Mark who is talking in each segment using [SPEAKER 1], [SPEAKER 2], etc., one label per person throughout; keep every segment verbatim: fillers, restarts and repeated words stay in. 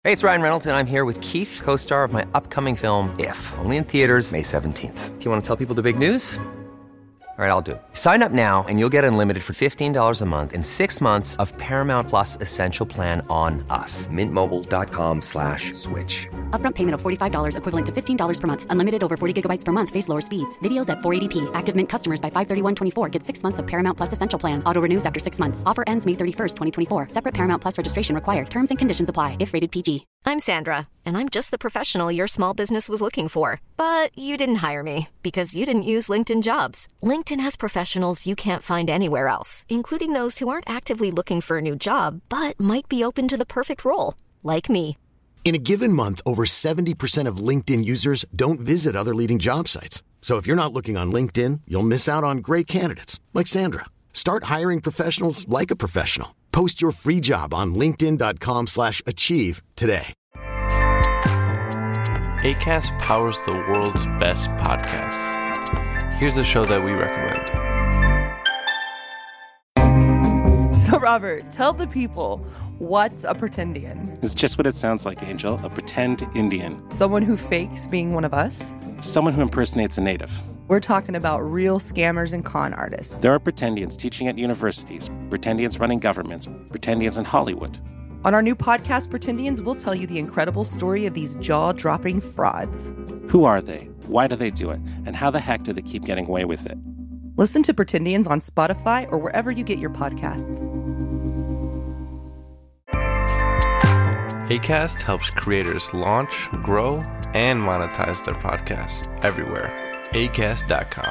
[SPEAKER 1] Hey, it's Ryan Reynolds, and I'm here with Keith, co-star of my upcoming film, If, only in theaters May seventeenth. Do you want to tell people the big news? All right, I'll do it. Sign up now and you'll get unlimited for fifteen dollars a month and six months of Paramount Plus Essential Plan on us. Mint Mobile dot com slash switch.
[SPEAKER 2] Upfront payment of forty-five dollars equivalent to fifteen dollars per month. Unlimited over forty gigabytes per month. Face lower speeds. Videos at four eighty p. Active Mint customers by five thirty-one twenty-four get six months of Paramount Plus Essential Plan. Auto renews after six months. Offer ends May thirty-first, twenty twenty-four. Separate Paramount Plus registration required. Terms and conditions apply if rated P G.
[SPEAKER 3] I'm Sandra, and I'm just the professional your small business was looking for. But you didn't hire me because you didn't use LinkedIn Jobs. LinkedIn has professionals you can't find anywhere else, including those who aren't actively looking for a new job, but might be open to the perfect role, like me.
[SPEAKER 4] In a given month, over seventy percent of LinkedIn users don't visit other leading job sites. So if you're not looking on LinkedIn, you'll miss out on great candidates like Sandra. Start hiring professionals like a professional. Post your free job on linkedin dot com slash achieve today.
[SPEAKER 5] Acast powers the world's best podcasts. Here's a show that we recommend.
[SPEAKER 6] So, Robert, tell the people, what's a pretendian?
[SPEAKER 7] It's just what it sounds like, Angel. A pretend Indian.
[SPEAKER 6] Someone who fakes being one of us?
[SPEAKER 7] Someone who impersonates a native.
[SPEAKER 6] We're talking about real scammers and con artists.
[SPEAKER 7] There are pretendians teaching at universities, pretendians running governments, pretendians in Hollywood.
[SPEAKER 6] On our new podcast, Pretendians, we'll tell you the incredible story of these jaw-dropping frauds.
[SPEAKER 7] Who are they? Why do they do it? And how the heck do they keep getting away with it?
[SPEAKER 6] Listen to Pretendians on Spotify or wherever you get your podcasts.
[SPEAKER 5] Acast helps creators launch, grow, and monetize their podcasts everywhere. acast dot com.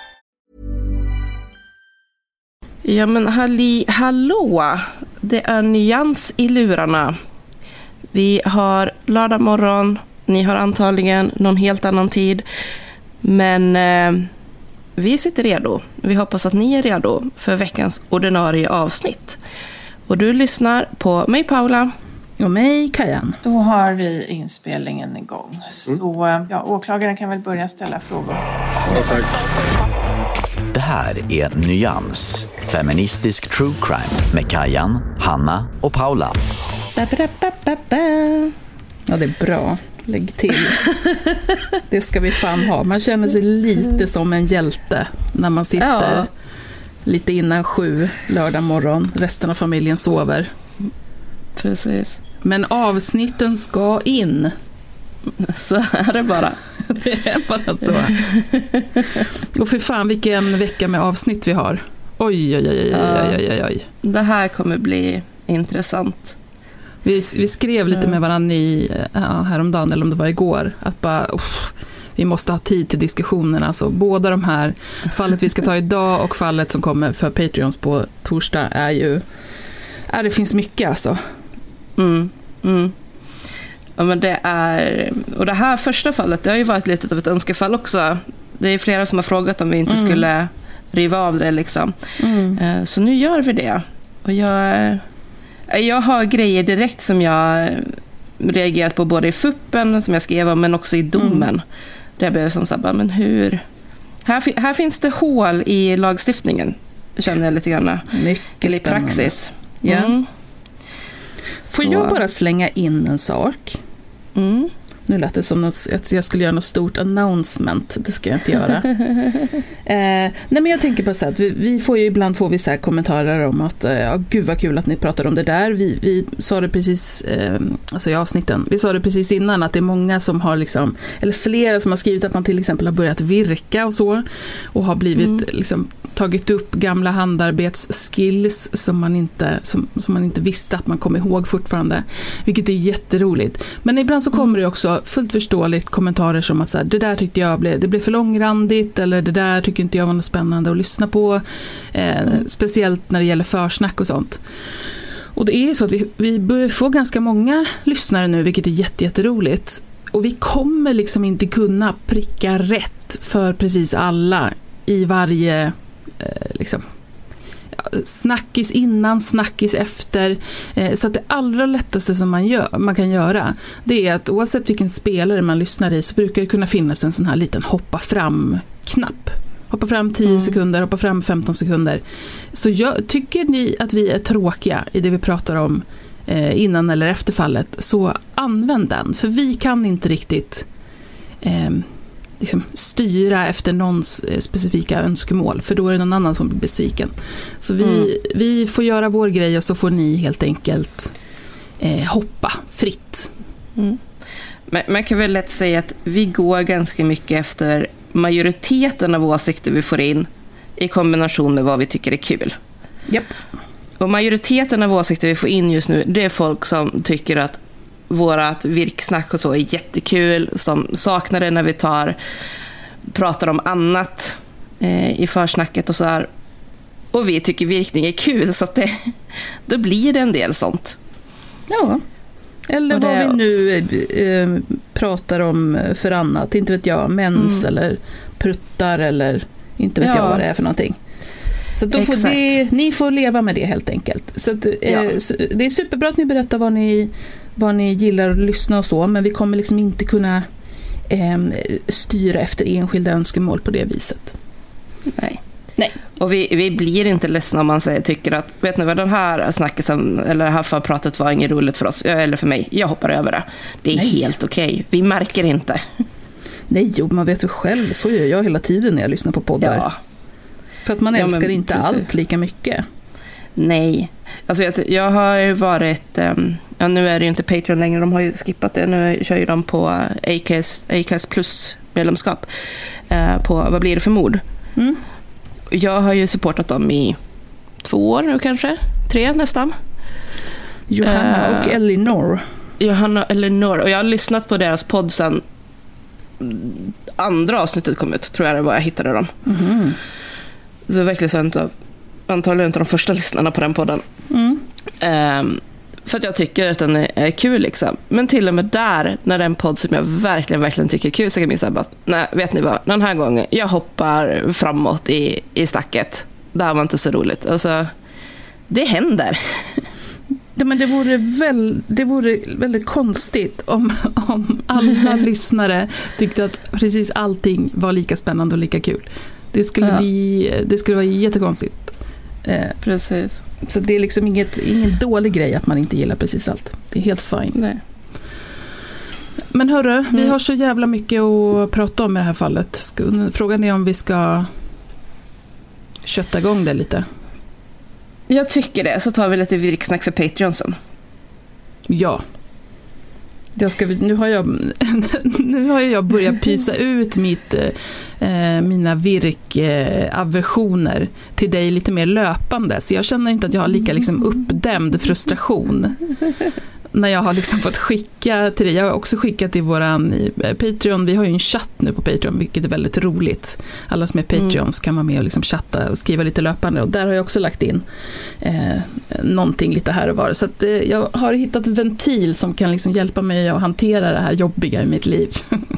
[SPEAKER 8] Ja men halli, hallå, det är nyans i lurarna. Vi har lördag morgon, ni har antagligen någon helt annan tid. Men eh, vi sitter redo. Vi hoppas att ni är redo för veckans ordinarie avsnitt. Och du lyssnar på mig Paula.
[SPEAKER 9] Och mig Kajan. Då har vi inspelningen igång. Så mm. ja, åklagaren kan väl börja ställa frågor.
[SPEAKER 10] Ja, tack. Det här är Nyans, feministisk true crime med Kajan, Hanna och Paula.
[SPEAKER 9] Ba, ba, ba, ba, ba. Ja, det är bra. Lägg till. Det ska vi fan ha. Man känner sig lite som en hjälte när man sitter ja. lite innan sju lördag morgon. Resten av familjen sover.
[SPEAKER 8] Precis.
[SPEAKER 9] Men avsnitten ska in.
[SPEAKER 8] Så är det bara.
[SPEAKER 9] Det är bara så. Och för fan vilken vecka med avsnitt vi har. Oj, oj, oj, oj, oj, oj, oj.
[SPEAKER 8] Det här kommer bli intressant.
[SPEAKER 9] Vi, vi skrev lite med varandra i, ja, häromdagen, eller om det var igår, att bara, uff, vi måste ha tid till diskussionerna. Så båda de här, fallet vi ska ta idag och fallet som kommer för Patreons på torsdag är ju, ja, det finns mycket alltså.
[SPEAKER 8] Mm, mm. Ja, men det är, och det här första fallet, det har ju varit lite av ett önskefall också. Det är flera som har frågat om vi inte mm. skulle riva av det liksom. Mm. Så nu gör vi det. Och jag, jag har grejer direkt som jag reagerat på både i fuppen som jag skrev om, men också i domen. Mm. Där blev jag som sagt, men hur? Här, här finns det hål i lagstiftningen, känner jag lite grann.
[SPEAKER 9] Mycket
[SPEAKER 8] eller i praxis.
[SPEAKER 9] Ja. Mm. Får jag bara slänga in en sak?
[SPEAKER 8] Mm.
[SPEAKER 9] Nu lät det som något, att jag skulle göra något stort announcement. Det ska jag inte göra. eh, nej men jag tänker på så att vi, vi får ju ibland får vi så här kommentarer om att eh, ja, gud vad kul att ni pratar om det där. Vi, vi sa det precis eh, alltså i avsnitten. Vi sa det precis innan att det är många som har liksom, eller flera som har skrivit att man till exempel har börjat virka och så och har blivit mm. liksom tagit upp gamla handarbetsskills som man inte som, som man inte visste att man kom ihåg fortfarande, vilket är jätteroligt. Men ibland så kommer det också fullt förståeligt kommentarer som att så här, det där tyckte jag blev, det blev för långrandigt, eller det där tycker inte jag var något spännande att lyssna på, eh, mm. speciellt när det gäller försnack och sånt. Och det är ju så att vi, vi börjar få ganska många lyssnare nu, vilket är jätte, jätteroligt. Och vi kommer liksom inte kunna pricka rätt för precis alla i varje eh, liksom snackis innan, snackis efter. Eh, så att det allra lättaste som man, gör, man kan göra, det är att oavsett vilken spelare man lyssnar i så brukar det kunna finnas en sån här liten hoppa fram-knapp. Hoppa fram tio mm. sekunder, hoppa fram femton sekunder. Så jag, tycker ni att vi är tråkiga i det vi pratar om, eh, innan eller efter fallet, så använd den. För vi kan inte riktigt eh, liksom styra efter någons specifika önskemål, för då är det någon annan som blir besviken. Så vi, mm. vi får göra vår grej och så får ni helt enkelt eh, hoppa fritt.
[SPEAKER 8] Mm. Men man kan väl lätt säga att vi går ganska mycket efter majoriteten av åsikter vi får in i kombination med vad vi tycker är kul.
[SPEAKER 9] Yep.
[SPEAKER 8] Och majoriteten av åsikter vi får in just nu, det är folk som tycker att vårat virksnack och så är jättekul, som saknar det när vi tar pratar om annat eh, i försnacket och så här. Och vi tycker virkning är kul, så att det, då blir det en del sånt.
[SPEAKER 9] Ja. Eller det, vad vi nu eh, pratar om för annat, inte vet jag, mens mm. eller pruttar eller inte vet ja. jag vad det är för någonting. Så då får det, ni får leva med det helt enkelt. Så att, eh, ja. det är superbra att ni berättar vad ni, vad ni gillar att lyssna och så, men vi kommer liksom inte kunna eh, styra efter enskilda önskemål på det viset.
[SPEAKER 8] Nej. Nej. Och vi, vi blir inte ledsna om man säger, tycker att, vet ni vad, den här snackisen eller det här förpratet var inget roligt för oss eller för mig, jag hoppar över det. Det är Nej. helt okej. Okay. Vi märker inte.
[SPEAKER 9] Nej, jo, man vet ju själv, så gör jag hela tiden när jag lyssnar på poddar. Ja. För att man älskar ja, inte precis. allt lika mycket.
[SPEAKER 8] Nej. Alltså jag, jag har ju varit um, ja, nu är det ju inte Patreon längre, de har ju skippat det. Nu kör ju de på Acast, Acast Plus medlemskap uh, på Vad blir det för mord? Mm. Jag har ju supportat dem i två år nu kanske, tre nästan.
[SPEAKER 9] Johanna uh, och Elinor.
[SPEAKER 8] Johanna och Elinor. Och jag har lyssnat på deras podd sen andra avsnittet kom ut, tror jag det var, jag hittade dem. Mm. Så verkligen så inte, antagligen inte de första lyssnarna på den podden. Mm. Um, för att jag tycker att den är, är kul liksom. Men till och med där, när det är en podd som jag verkligen, verkligen tycker är kul, så kan jag säga att nej, vet ni vad, den här gången jag hoppar framåt i, i stacket. Det här var inte så roligt. Alltså, det händer.
[SPEAKER 9] Ja, men det vore, väl, det vore väldigt konstigt om, om alla lyssnare tyckte att precis allting var lika spännande och lika kul. Det skulle, ja. bli, det skulle vara jättekonstigt. Eh,
[SPEAKER 8] precis.
[SPEAKER 9] Så det är liksom inget, ingen dålig grej att man inte gillar precis allt. Det är helt fine.
[SPEAKER 8] Nej.
[SPEAKER 9] Men hörru, mm. vi har så jävla mycket att prata om i det här fallet. Frågan är om vi ska kötta igång det lite.
[SPEAKER 8] Jag tycker det, så tar vi lite virksnack för Patreon sen.
[SPEAKER 9] Ja. Jag ska, nu, har jag, nu har jag börjat pysa ut mitt, eh, mina virkaversioner till dig lite mer löpande. Så jag känner inte att jag har lika liksom, uppdämd frustration när jag har liksom fått skicka till dig. Jag har också skickat till våran Patreon. Vi har ju en chatt nu på Patreon, vilket är väldigt roligt. Alla som är Patreons mm. kan vara med och liksom chatta och skriva lite löpande. Och där har jag också lagt in eh, någonting lite här och var. Så att, eh, jag har hittat en ventil som kan liksom hjälpa mig att hantera det här jobbiga i mitt liv.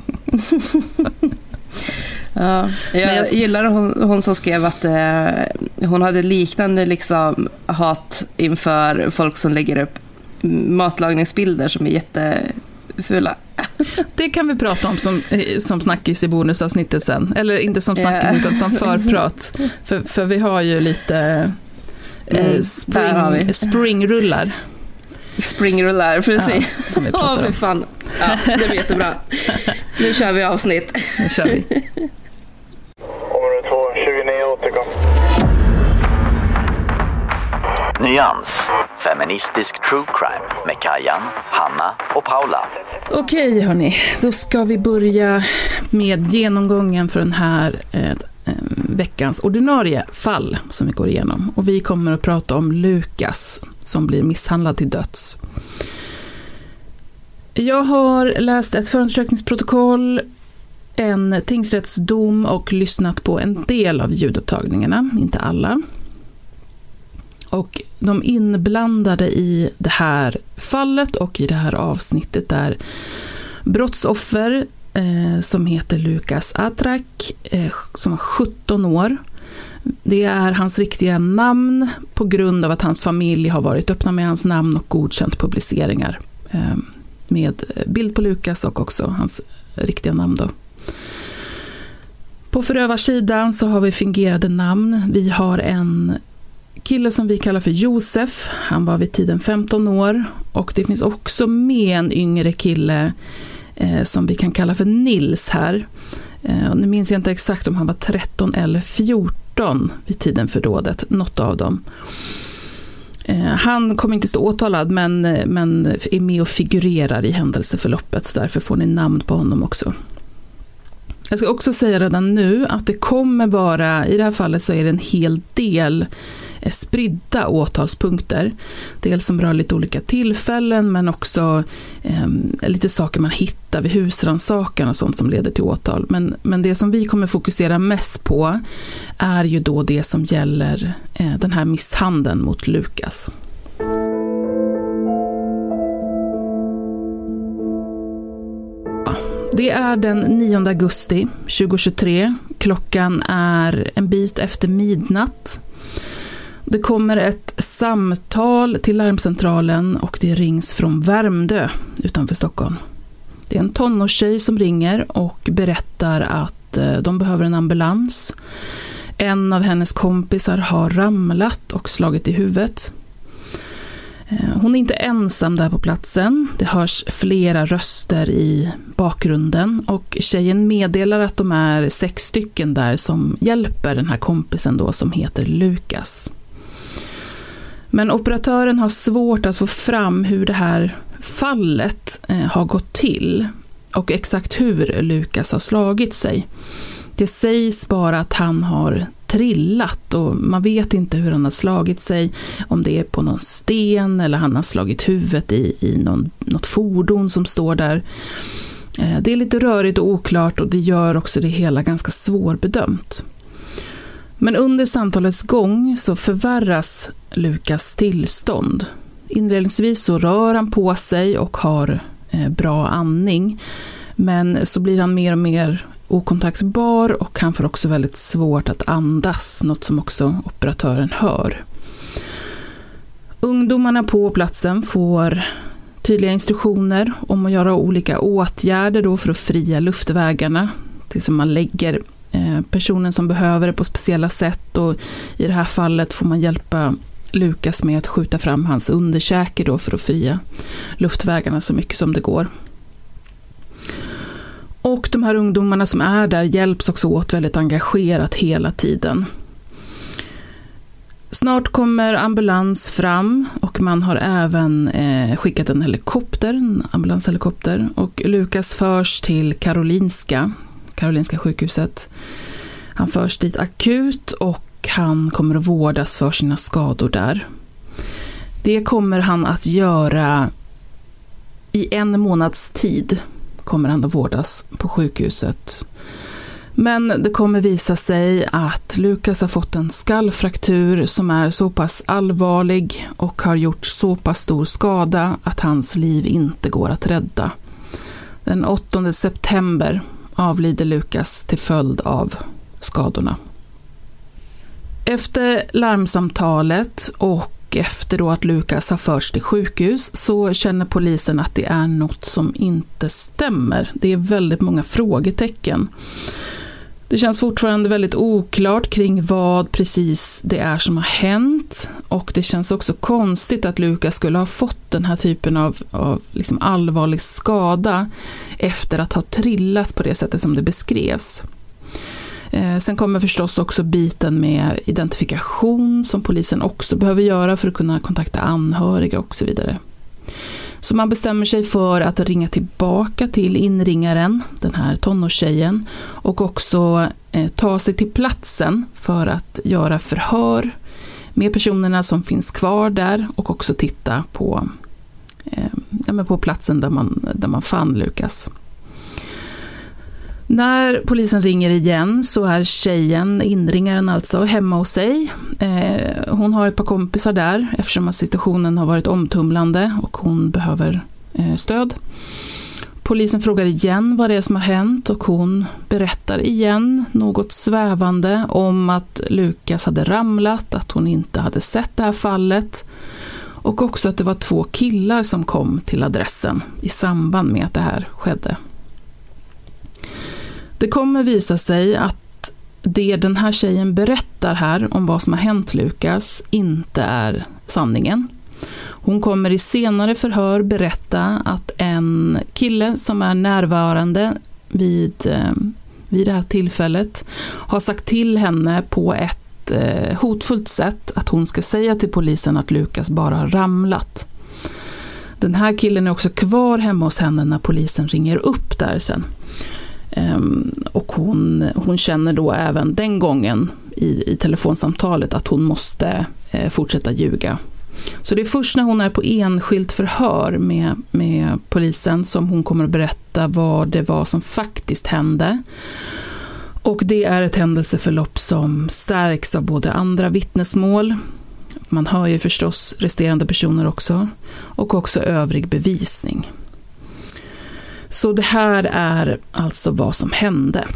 [SPEAKER 8] Ja, jag, jag gillar hon, hon som skrev att eh, hon hade liknande liksom, hat inför folk som lägger upp matlagningsbilder som är jättefula.
[SPEAKER 9] Det kan vi prata om som, som snackis i bonusavsnittet sen. Eller inte som snackis yeah. utan som förprat. För, för vi har ju lite eh, mm, spring, springrullar.
[SPEAKER 8] Springrullar, precis.
[SPEAKER 9] Ja, som vi pratar om.
[SPEAKER 8] Åh, för fan. Ja, det blir jättebra. Nu kör vi avsnitt.
[SPEAKER 9] Nu kör vi.
[SPEAKER 11] Område två, tjugonio, återkom.
[SPEAKER 10] Nyans, feministisk true crime med Kajan, Hanna och Paula.
[SPEAKER 9] Okej hörni, då ska vi börja med genomgången för den här eh, veckans ordinarie fall som vi går igenom. Och vi kommer att prata om Lukas som blir misshandlad till döds. Jag har läst ett förundersökningsprotokoll, en tingsrättsdom och lyssnat på en del av ljudupptagningarna, inte alla. Och de inblandade i det här fallet och i det här avsnittet är brottsoffer eh, som heter Lukas Atrak eh, som var sjutton år. Det är hans riktiga namn på grund av att hans familj har varit öppna med hans namn och godkänt publiceringar eh, med bild på Lukas och också hans riktiga namn då. På förövarsidan så har vi fingerade namn. Vi har en kille som vi kallar för Josef. Han var vid tiden femton år Och det finns också med en yngre kille eh, som vi kan kalla för Nils här. Eh, och nu minns jag inte exakt om han var tretton eller fjorton vid tiden för dådet, något av dem. Eh, han kommer inte stå åtalad men, men är med och figurerar i händelseförloppet, så därför får ni namn på honom också. Jag ska också säga redan nu att det kommer vara, i det här fallet så är det en hel del spridda åtalspunkter. Dels som rör lite olika tillfällen men också eh, lite saker man hittar vid husrannsakan och sånt som leder till åtal. Men, men det som vi kommer fokusera mest på är ju då det som gäller eh, den här misshandeln mot Lukas. Det är den nionde augusti tjugohundratjugotre. Klockan är en bit efter midnatt. Det kommer ett samtal till larmcentralen och det rings från Värmdö utanför Stockholm. Det är en tonårstjej som ringer och berättar att de behöver en ambulans. En av hennes kompisar har ramlat och slagit i huvudet. Hon är inte ensam där på platsen. Det hörs flera röster i bakgrunden och tjejen meddelar att de är sex stycken där som hjälper den här kompisen då som heter Lukas. Men operatören har svårt att få fram hur det här fallet eh, har gått till och exakt hur Lukas har slagit sig. Det sägs bara att han har trillat och man vet inte hur han har slagit sig, om det är på någon sten eller han har slagit huvudet i, i någon, något fordon som står där. Eh, det är lite rörigt och oklart och det gör också det hela ganska svårbedömt. Men under samtalets gång så förvärras Lukas tillstånd. Inledningsvis så rör han på sig och har eh, bra andning. Men så blir han mer och mer okontaktbar och han får också väldigt svårt att andas, något som också operatören hör. Ungdomarna på platsen får tydliga instruktioner om att göra olika åtgärder då för att fria luftvägarna. Tills man lägger personen som behöver det på speciella sätt och i det här fallet får man hjälpa Lukas med att skjuta fram hans underkäke då för att fria luftvägarna så mycket som det går. Och de här ungdomarna som är där hjälps också åt väldigt engagerat hela tiden. Snart kommer ambulans fram och man har även eh, skickat en helikopter, en ambulanshelikopter, och Lukas förs till Karolinska Karolinska sjukhuset. Han förs dit akut och han kommer att vårdas för sina skador där. Det kommer han att göra i en månads tid. Kommer han att vårdas på sjukhuset. Men det kommer visa sig att Lukas har fått en skallfraktur som är så pass allvarlig och har gjort så pass stor skada att hans liv inte går att rädda. Den åttonde september avlider Lukas till följd av skadorna. Efter larmsamtalet och efter då att Lukas har förts till sjukhus så känner polisen att det är något som inte stämmer. Det är väldigt många frågetecken. Det känns fortfarande väldigt oklart kring vad precis det är som har hänt och det känns också konstigt att Lukas skulle ha fått den här typen av, av liksom allvarlig skada efter att ha trillat på det sättet som det beskrevs. Eh, sen kommer förstås också biten med identifikation som polisen också behöver göra för att kunna kontakta anhöriga och så vidare. Så man bestämmer sig för att ringa tillbaka till inringaren, den här tonårstjejen, och också eh, ta sig till platsen för att göra förhör med personerna som finns kvar där och också titta på, eh, ja, på platsen där man, där man fann Lukas. När polisen ringer igen så är tjejen, inringaren alltså, hemma hos sig. Eh, hon har ett par kompisar där eftersom att situationen har varit omtumlande och hon behöver eh, stöd. Polisen frågar igen vad det är som har hänt och hon berättar igen något svävande om att Lukas hade ramlat, att hon inte hade sett det här fallet och också att det var två killar som kom till adressen i samband med att det här skedde. Det kommer visa sig att det den här tjejen berättar här om vad som har hänt Lukas inte är sanningen. Hon kommer i senare förhör berätta att en kille som är närvarande vid, vid det här tillfället har sagt till henne på ett hotfullt sätt att hon ska säga till polisen att Lukas bara har ramlat. Den här killen är också kvar hemma hos henne när polisen ringer upp där sen. Och hon, hon känner då även den gången i, i telefonsamtalet att hon måste fortsätta ljuga. Så det är först när hon är på enskilt förhör med, med polisen som hon kommer att berätta vad det var som faktiskt hände. Och det är ett händelseförlopp som stärks av både andra vittnesmål, man hör ju förstås resterande personer också, och också övrig bevisning. Så det här är alltså vad som hände.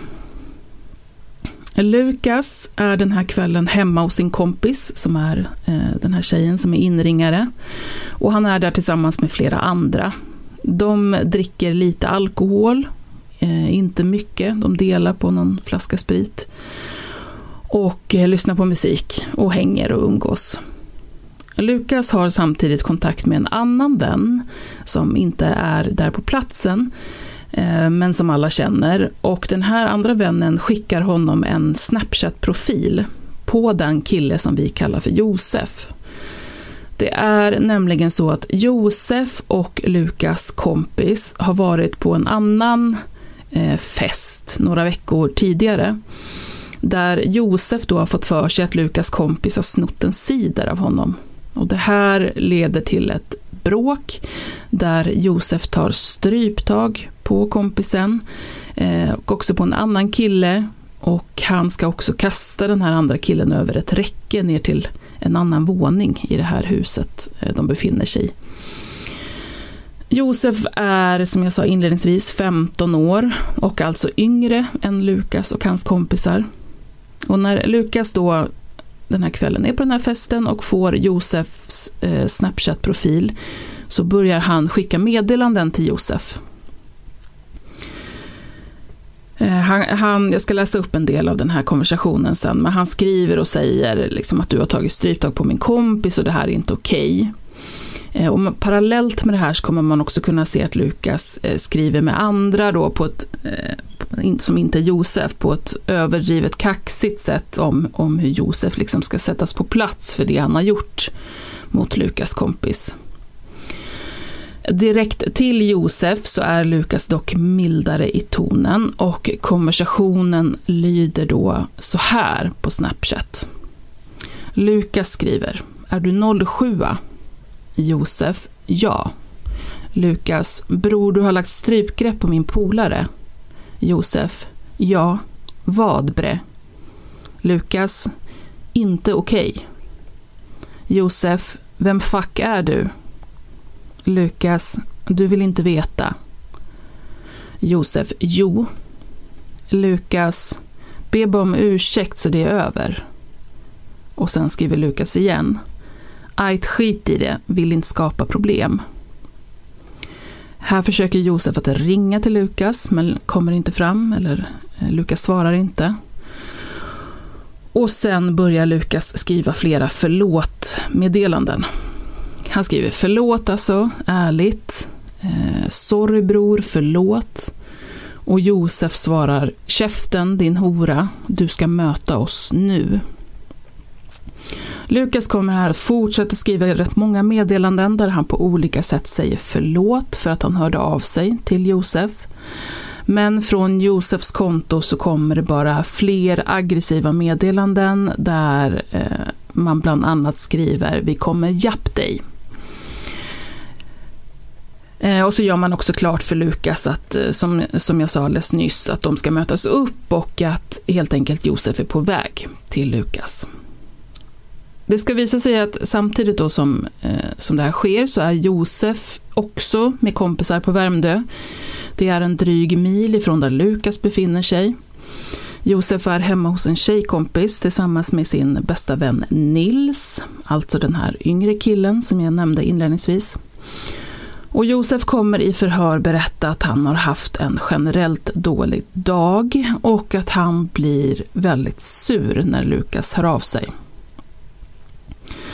[SPEAKER 9] Lukas är den här kvällen hemma hos sin kompis som är eh, den här tjejen som är inringare. Och han är där tillsammans med flera andra. De dricker lite alkohol, eh, inte mycket. De delar på någon flaska sprit. Och eh, lyssnar på musik och hänger och umgås. Lukas har samtidigt kontakt med en annan vän som inte är där på platsen, men som alla känner. Och den här andra vännen skickar honom en Snapchat-profil på den kille som vi kallar för Josef. Det är nämligen så att Josef och Lukas kompis har varit på en annan eh, fest några veckor tidigare. Där Josef då har fått för sig att Lukas kompis har snott en cider av honom. Och det här leder till ett bråk där Josef tar stryptag på kompisen eh, och också på en annan kille, och han ska också kasta den här andra killen över ett räcke ner till en annan våning i det här huset eh, de befinner sig i. Josef är, som jag sa inledningsvis, femton år och alltså yngre än Lukas och hans kompisar. Och när Lukas då den här kvällen är på den här festen och får Josefs eh, Snapchat-profil, så börjar han skicka meddelanden till Josef. Eh, han, han, jag ska läsa upp en del av den här konversationen sen, men han skriver och säger liksom att du har tagit stryptag på min kompis och det här är inte okej. Eh, och parallellt med det här så kommer man också kunna se att Lukas eh, skriver med andra då på ett eh, som inte är Josef, på ett överdrivet kaxigt sätt om, om hur Josef liksom ska sättas på plats för det han har gjort mot Lukas kompis. Direkt till Josef så är Lukas dock mildare i tonen, och konversationen lyder då så här på Snapchat. Lukas skriver: är du noll sju? Josef: ja. Lukas: bror, du har lagt strypgrepp på min polare. Josef: ja. Vad, bre? Lukas: inte okej. Okay. Josef: vem fuck är du? Lukas: du vill inte veta. Josef: jo. Lukas: be bara om ursäkt så det är över. Och sen skriver Lukas igen: ajt, skit i det, vill inte skapa problem. Här försöker Josef att ringa till Lukas, men kommer inte fram, eller Lukas svarar inte. Och sen börjar Lukas skriva flera förlåt-meddelanden. Han skriver förlåt alltså, ärligt. Eh, sorry bror, förlåt. Och Josef svarar: käften din hora, du ska möta oss nu. Lukas kommer här att fortsätta skriva rätt många meddelanden där han på olika sätt säger förlåt för att han hörde av sig till Josef. Men från Josefs konto så kommer det bara fler aggressiva meddelanden där eh, man bland annat skriver: vi kommer japp dig. Eh, och så gör man också klart för Lukas att, eh, som, som jag sa alldeles nyss, att de ska mötas upp och att helt enkelt Josef är på väg till Lukas. Det ska visa sig att samtidigt då som, eh, som det här sker så är Josef också med kompisar på Värmdö. Det är en dryg mil ifrån där Lukas befinner sig. Josef är hemma hos en tjejkompis tillsammans med sin bästa vän Nils, alltså den här yngre killen som jag nämnde inledningsvis. Och Josef kommer i förhör berätta att han har haft en generellt dålig dag och att han blir väldigt sur när Lukas hör av sig.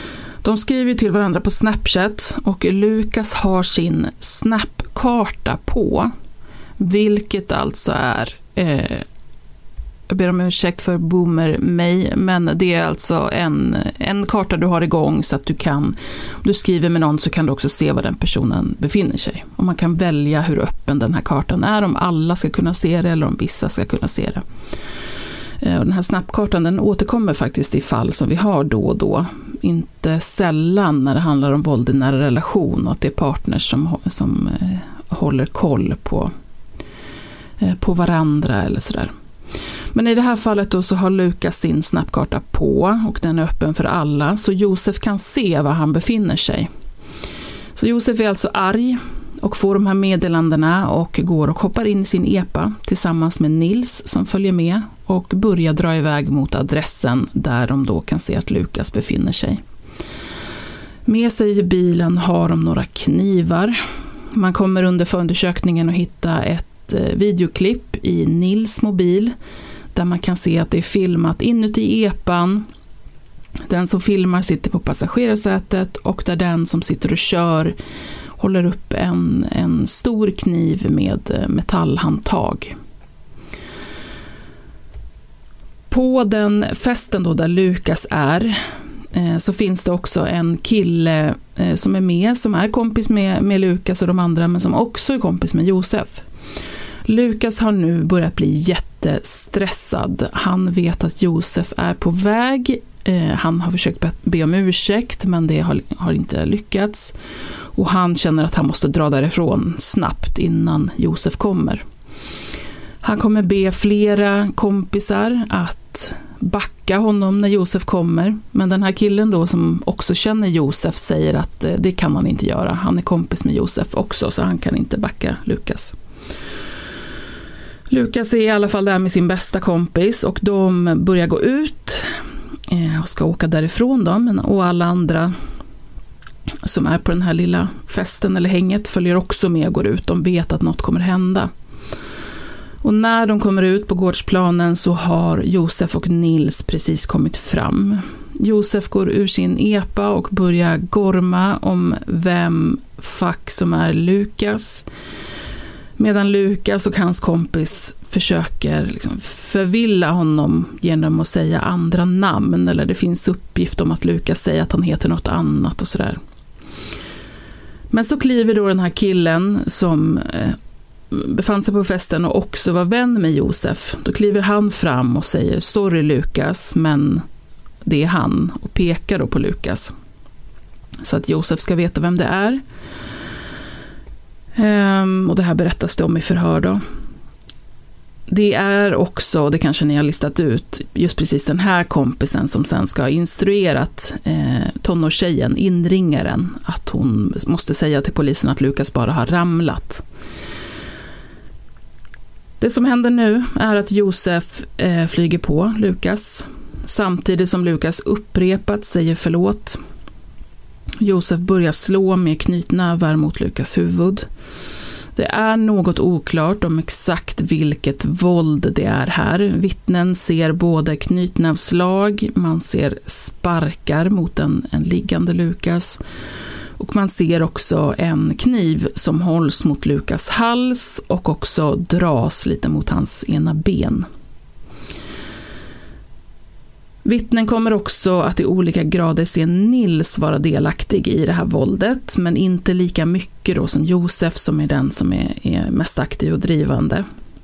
[SPEAKER 9] De skriver till varandra på Snapchat och Lukas har sin Snapkarta på, vilket alltså är, eh, jag ber om ursäkt för boomer mig, men det är alltså en, en karta du har igång så att du kan, om du skriver med någon så kan du också se var den personen befinner sig. Och man kan välja hur öppen den här kartan är, om alla ska kunna se det eller om vissa ska kunna se det. Och den här Snapkartan, den återkommer faktiskt i fall som vi har då och då. Inte sällan när det handlar om våld i nära relation och att det är partners som, som eh, håller koll på, eh, på varandra eller sådär. Men i det här fallet då så har Lukas sin Snapkarta på och den är öppen för alla, så Josef kan se var han befinner sig. Så Josef är alltså arg och får de här meddelandena och går och hoppar in i sin epa tillsammans med Nils som följer med och börjar dra iväg mot adressen där de då kan se att Lukas befinner sig. Med sig i bilen har de några knivar. Man kommer under förundersökningen att hitta ett videoklipp i Nils mobil där man kan se att det är filmat inuti epan. Den som filmar sitter på passagerarsätet och där den som sitter och kör håller upp en, en stor kniv med metallhandtag. På den festen då där Lukas är eh, så finns det också en kille eh, som är med, som är kompis med, med Lukas och de andra, men som också är kompis med Josef. Lukas har nu börjat bli jättestressad. Han vet att Josef är på väg. Eh, han har försökt be om ursäkt, men det har, har inte lyckats. Och han känner att han måste dra därifrån snabbt innan Josef kommer. Han kommer be flera kompisar att backa honom när Josef kommer. Men den här killen då som också känner Josef säger att det kan han inte göra. Han är kompis med Josef också, så han kan inte backa Lukas. Lukas är i alla fall där med sin bästa kompis och de börjar gå ut och ska åka därifrån då. Och alla andra som är på den här lilla festen eller hänget följer också med och går ut. De vet att något kommer hända. Och när de kommer ut på gårdsplanen så har Josef och Nils precis kommit fram. Josef går ur sin epa och börjar gorma om vem fuck som är Lukas. Medan Lukas och hans kompis försöker liksom förvilla honom genom att säga andra namn. Eller det finns uppgift om att Lukas säger att han heter något annat och sådär. Men så kliver då den här killen som eh, befann sig på festen och också var vän med Josef. Då kliver han fram och säger sorry Lukas, men det är han, och pekar då på Lukas. Så att Josef ska veta vem det är. Um, och det här berättas det om i förhör då. Det är också, det kanske ni har listat ut, just precis den här kompisen som sen ska ha instruerat eh, tonårstjejen, inringaren, att hon måste säga till polisen att Lukas bara har ramlat. Det som händer nu är att Josef eh, flyger på Lukas samtidigt som Lukas upprepat säger förlåt. Josef börjar slå med knytnävar mot Lukas huvud. Det är något oklart om exakt vilket våld det är här. Vittnen ser både knytnävslag, man ser sparkar mot en, en liggande Lukas. Och man ser också en kniv som hålls mot Lukas hals och också dras lite mot hans ena ben. Vittnen kommer också att i olika grader se Nils vara delaktig i det här våldet, men inte lika mycket då som Josef som är den som är, är mest aktiv och drivande.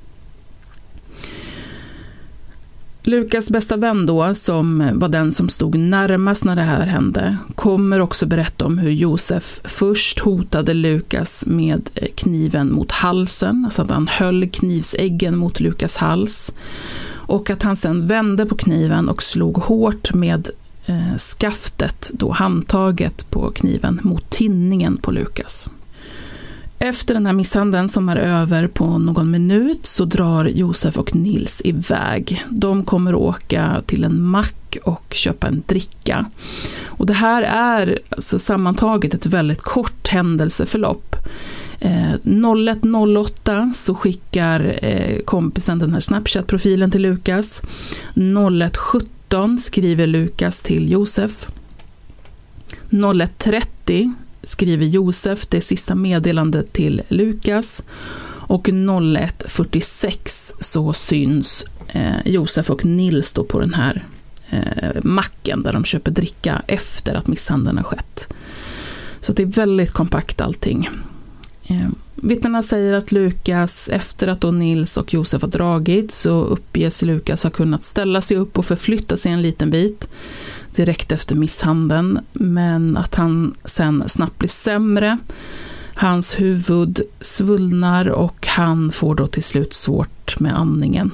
[SPEAKER 9] Lukas bästa vän då, som var den som stod närmast när det här hände, kommer också berätta om hur Josef först hotade Lukas med kniven mot halsen, alltså att han höll knivsäggen mot Lukas hals. Och att han sen vände på kniven och slog hårt med eh, skaftet, då handtaget på kniven, mot tinningen på Lukas. Efter den här misshandeln som är över på någon minut så drar Josef och Nils iväg. De kommer åka till en mack och köpa en dricka. Och det här är alltså sammantaget ett väldigt kort händelseförlopp. Eh, noll ett noll åtta så skickar eh, kompisen den här Snapchat-profilen till Lukas. noll ett sjutton skriver Lukas till Josef. noll ett trettio skriver Josef det sista meddelandet till Lukas, och noll ett fyrtiosex så syns eh, Josef och Nils då på den här eh, macken där de köper dricka efter att misshandeln har skett. Så det är väldigt kompakt allting. Eh, vittnena säger att Lukas, efter att då Nils och Josef har dragit, så uppges Lukas ha kunnat ställa sig upp och förflytta sig en liten bit direkt efter misshandeln, men att han sen snabbt blir sämre. Hans huvud svullnar och han får då till slut svårt med andningen.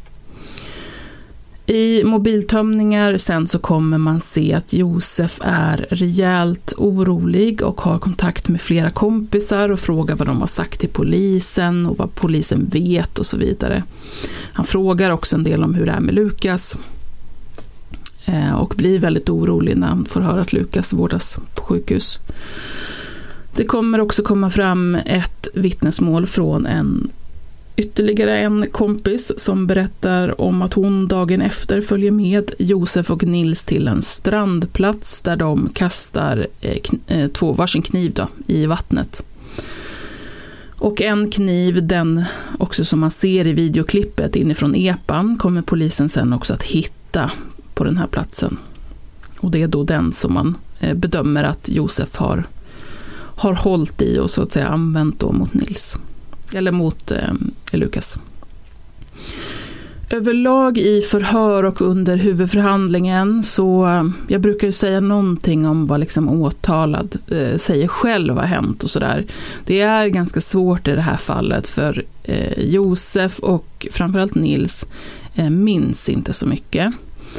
[SPEAKER 9] I mobiltömningar sen så kommer man se att Josef är rejält orolig och har kontakt med flera kompisar och frågar vad de har sagt till polisen och vad polisen vet och så vidare. Han frågar också en del om hur det är med Lukas och blir väldigt orolig när han får höra att Lukas vårdas på sjukhus. Det kommer också komma fram ett vittnesmål från en ytterligare en kompis som berättar om att hon dagen efter följer med Josef och Nils till en strandplats där de kastar två varsin kniv då, i vattnet. Och en kniv, den också som man ser i videoklippet inifrån epan, kommer polisen sen också att hitta på den här platsen. Och det är då den som man bedömer att Josef har, har hållit i och så att säga använt då mot Nils. Eller mot eh, Lukas. Överlag i förhör och under huvudförhandlingen så jag brukar ju säga någonting om vad liksom åtalad eh, säger själv har hänt och sådär. Det är ganska svårt i det här fallet för eh, Josef och framförallt Nils eh, minns inte så mycket.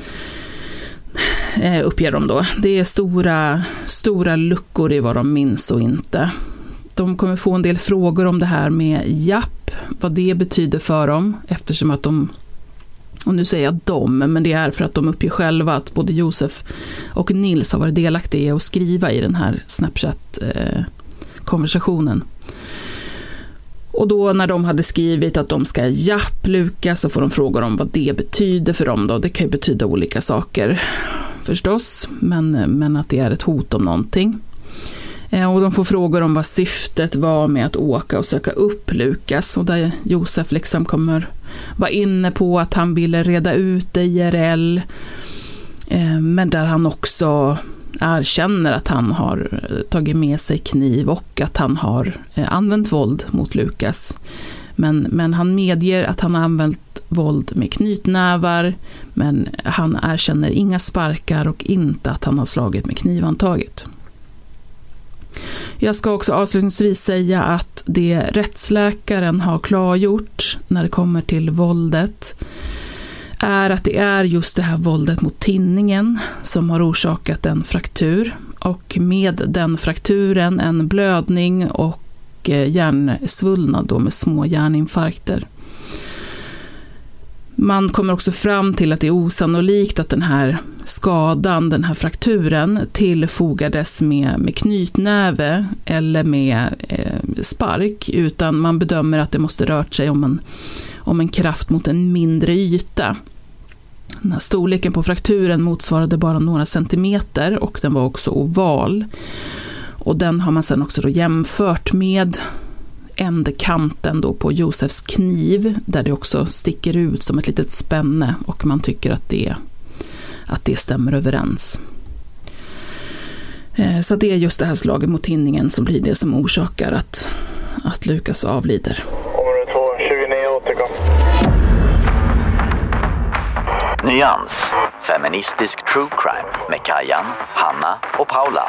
[SPEAKER 9] Eh, uppger de då. Det är stora, stora luckor i vad de minns och inte. De kommer få en del frågor om det här med japp, vad det betyder för dem, eftersom att de, och nu säger jag de, men det är för att de uppger själva att både Josef och Nils har varit delaktiga i att skriva i den här Snapchat-konversationen. Och då när de hade skrivit att de ska japp Lukas så får de frågor om vad det betyder för dem då. Det kan ju betyda olika saker förstås, men, men att det är ett hot om någonting. Och de får frågor om vad syftet var med att åka och söka upp Lukas. Och där Josef liksom kommer vara inne på att han ville reda ut det I R L. Men där han också erkänner att han har tagit med sig kniv och att han har använt våld mot Lukas. Men, men han medger att han har använt våld med knytnävar. Men han erkänner inga sparkar och inte att han har slagit med knivhandtaget. Jag ska också avslutningsvis säga att det rättsläkaren har klargjort när det kommer till våldet är att det är just det här våldet mot tinningen som har orsakat en fraktur, och med den frakturen en blödning och hjärnsvullnad då med små hjärninfarkter. Man kommer också fram till att det är osannolikt att den här skadan, den här frakturen tillfogades med, med knytnäve eller med eh, spark, utan man bedömer att det måste rört sig om en, om en kraft mot en mindre yta. Den här storleken på frakturen motsvarade bara några centimeter och den var också oval. Och den har man sedan också då jämfört med ändkanten då på Josefs kniv, där det också sticker ut som ett litet spänne, och man tycker att det, att det stämmer överens. Så det är just det här slaget mot tinningen som blir det som orsakar att, att Lukas avlider.
[SPEAKER 11] Område två, tjugonio, återkom.
[SPEAKER 10] Nyans, feministisk true crime med Kajan, Hanna och Paula.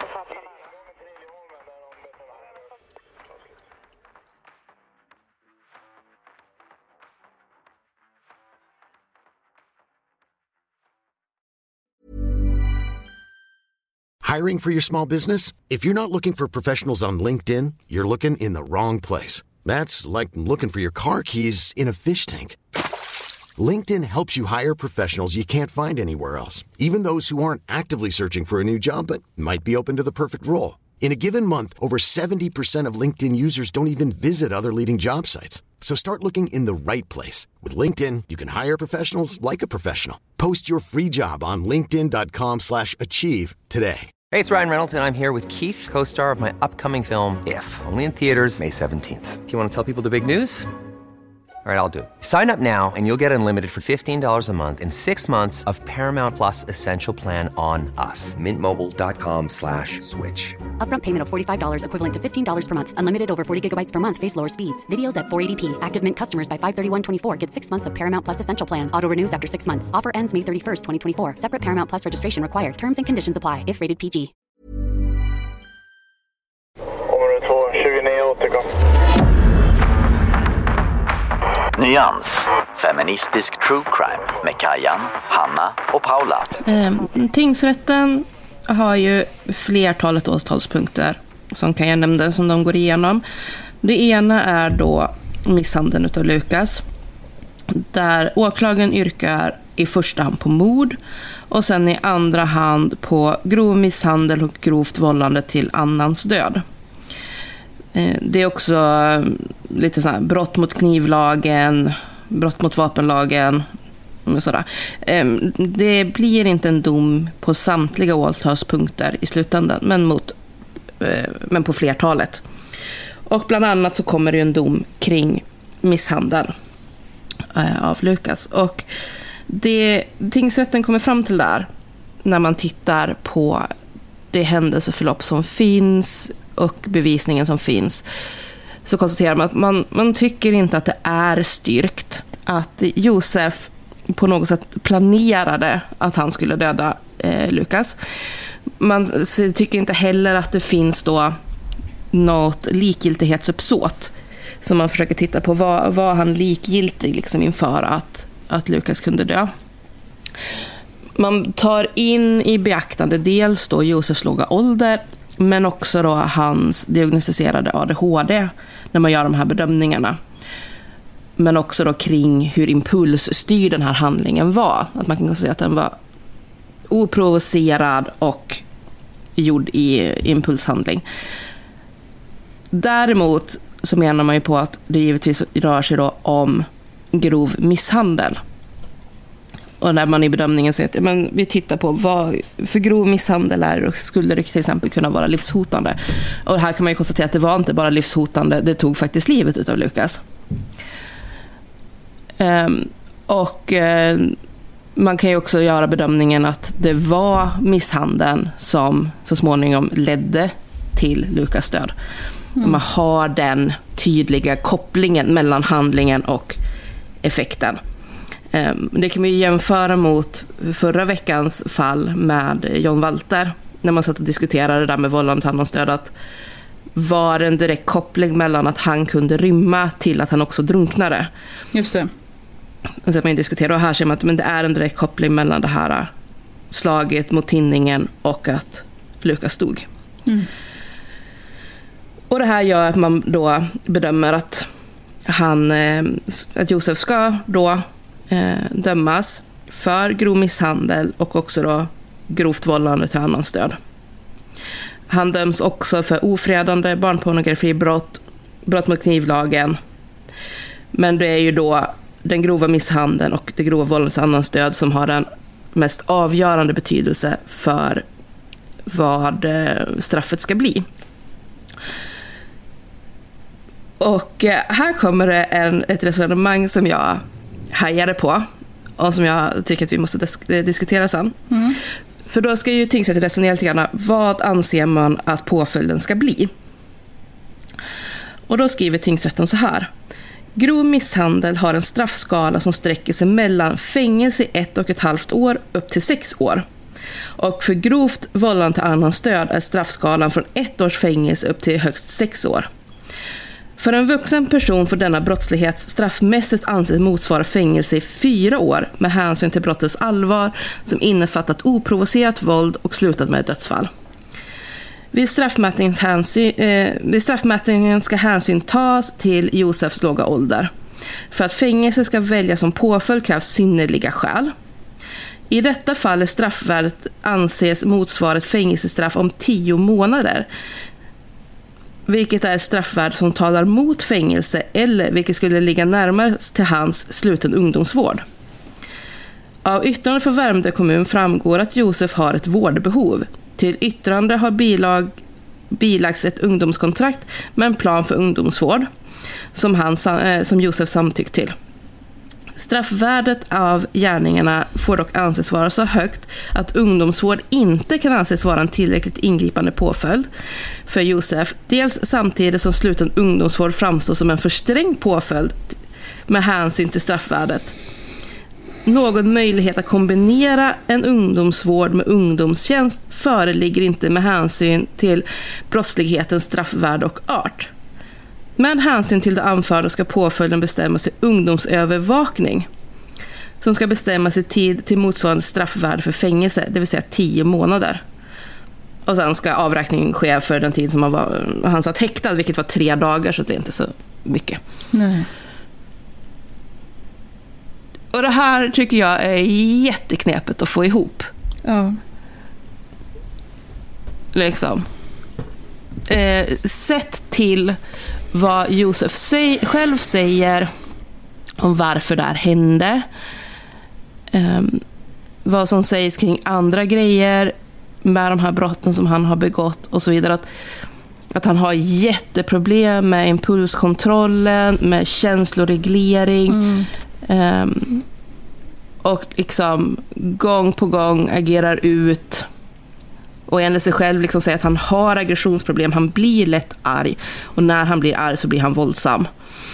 [SPEAKER 4] Hiring for your small business? If you're not looking for professionals on LinkedIn, you're looking in the wrong place. That's like looking for your car keys in a fish tank. LinkedIn helps you hire professionals you can't find anywhere else, even those who aren't actively searching for a new job but might be open to the perfect role. In a given month, over seventy percent of LinkedIn users don't even visit other leading job sites. So start looking in the right place. With LinkedIn, you can hire professionals like a professional. Post your free job on linkedin dot com slash achieve today.
[SPEAKER 1] Hey, it's Ryan Reynolds, and I'm here with Keith, co-star of my upcoming film, If, only in theaters May seventeenth. Do you want to tell people the big news? All right, I'll do it. Sign up now and you'll get unlimited for fifteen dollars a month and six months of Paramount Plus Essential Plan on us. Mint Mobile dot com slash switch.
[SPEAKER 2] Upfront payment of forty-five dollars equivalent to fifteen dollars per month. Unlimited over forty gigabytes per month. Face lower speeds. Videos at four eighty p. Active Mint customers by five thirty-one twenty-four get six months of Paramount Plus Essential Plan. Auto renews after six months. Offer ends May thirty-first, twenty twenty-four. Separate Paramount Plus registration required. Terms and conditions apply if rated P G.
[SPEAKER 11] Område två, tjugonio återkom.
[SPEAKER 10] Nyans, feministisk true crime med Kajan, Hanna och Paula.
[SPEAKER 8] Eh, tingsrätten har ju flertalet åtalspunkter som Kajan nämnde som de går igenom. Det ena är då misshandeln av Lukas, där åklagaren yrkar i första hand på mord och sen i andra hand på grov misshandel och grovt vållande till annans död. Det är också lite så här brott mot knivlagen, brott mot vapenlagen och sådär. Det blir inte en dom på samtliga åtalspunkter i slutändan, men, mot, men på flertalet. Och bland annat så kommer det en dom kring misshandel av Lukas. Och det tingsrätten kommer fram till där, när man tittar på det händelseförlopp som finns och bevisningen som finns, så konstaterar man att man, man tycker inte att det är styrkt att Josef på något sätt planerade att han skulle döda eh, Lukas. Man tycker inte heller att det finns då något likgiltighetsuppsåt som man försöker titta på. Var, var han likgiltig liksom inför att, att Lukas kunde dö? Man tar in i beaktande dels då Josefs låga ålder, men också då hans diagnostiserade A D H D när man gör de här bedömningarna. Men också då kring hur impulsstyrd den här handlingen var. Att man kan säga att den var oprovocerad och gjord i impulshandling. Däremot så menar man ju på att det givetvis rör sig då om grov misshandel. Och när man i bedömningen säger att men vi tittar på vad för grov misshandel är, och skulle det till exempel kunna vara livshotande. Och här kan man ju konstatera att det var inte bara livshotande, det tog faktiskt livet utav Lukas. Um, och uh, man kan ju också göra bedömningen att det var misshandeln som så småningom ledde till Lukas död. Mm. Man har den tydliga kopplingen mellan handlingen och effekten. Det kan vi jämföra mot förra veckans fall med John Walter, när man satt och diskuterade det där med vållande till annans död, att var en direkt koppling mellan att han kunde rymma till att han också drunknade.
[SPEAKER 9] Just det.
[SPEAKER 8] Så att man diskuterar, och här ser man att men det är en direkt koppling mellan det här slaget mot tinningen och att Lukas dog. Mm. Och det här gör att man då bedömer att han, att Josef ska då dömas för grov misshandel och också då grovt vållande till annans död. Han döms också för ofredande, barnpornografibrott, brott mot knivlagen. Men det är ju då den grova misshandeln och det grova vållandet till annans död som har den mest avgörande betydelse för vad straffet ska bli. Och här kommer det en, ett resonemang som jag hajade på och som jag tycker att vi måste dis- diskutera sen. Mm. För då ska ju tingsrätten resonera lite grann, vad anser man att påföljden ska bli? Och då skriver tingsrätten så här: grov misshandel har en straffskala som sträcker sig mellan fängelse i ett och ett halvt år upp till sex år. Och för grovt vållande till annans död är straffskalan från ett års fängelse upp till högst sex år. För en vuxen person får denna brottslighet straffmässigt anses motsvara fängelse i fyra år med hänsyn till brottets allvar som innefattat oprovocerat våld och slutat med ett dödsfall. Vid, hänsyn, eh, vid straffmätningen ska hänsyn tas till Josefs låga ålder. För att fängelse ska väljas som påföljd krävs synnerliga skäl. I detta fall är straffvärdet anses motsvara ett fängelsestraff om tio månader, vilket är straffvärd som talar mot fängelse eller vilket skulle ligga närmare till hans sluten ungdomsvård. Av yttrandet för Värmdö kommun framgår att Josef har ett vårdbehov. till yttrande har bilag, bilagts ett ungdomskontrakt med en plan för ungdomsvård som, han, som Josef samtyckt till. Straffvärdet av gärningarna får dock anses vara så högt att ungdomsvård inte kan anses vara en tillräckligt ingripande påföljd för Josef. Dels samtidigt som sluten ungdomsvård framstår som en för sträng påföljd med hänsyn till straffvärdet. Någon möjlighet att kombinera en ungdomsvård med ungdomstjänst föreligger inte med hänsyn till brottslighetens straffvärde och art. Med hänsyn till det anförda ska påföljden bestämmas i ungdomsövervakning som ska bestämmas i tid till motsvarande straffvärde för fängelse, det vill säga tio månader. Och sen ska avräkning ske för den tid som han, var, han satt häktad, vilket var tre dagar, så det är inte så mycket.
[SPEAKER 9] Nej.
[SPEAKER 8] Och det här tycker jag är jätteknepigt att få ihop.
[SPEAKER 9] Ja.
[SPEAKER 8] Liksom. Eh, sett till vad Josef säg, själv säger om varför det här hände. Eh, vad som sägs kring andra grejer med de här brotten som han har begått och så vidare. Att, att han har jätteproblem med impulskontrollen, med känsloreglering. Mm. Um, och liksom gång på gång agerar ut och enligt sig själv liksom säger att han har aggressionsproblem, han blir lätt arg och när han blir arg så blir han våldsam.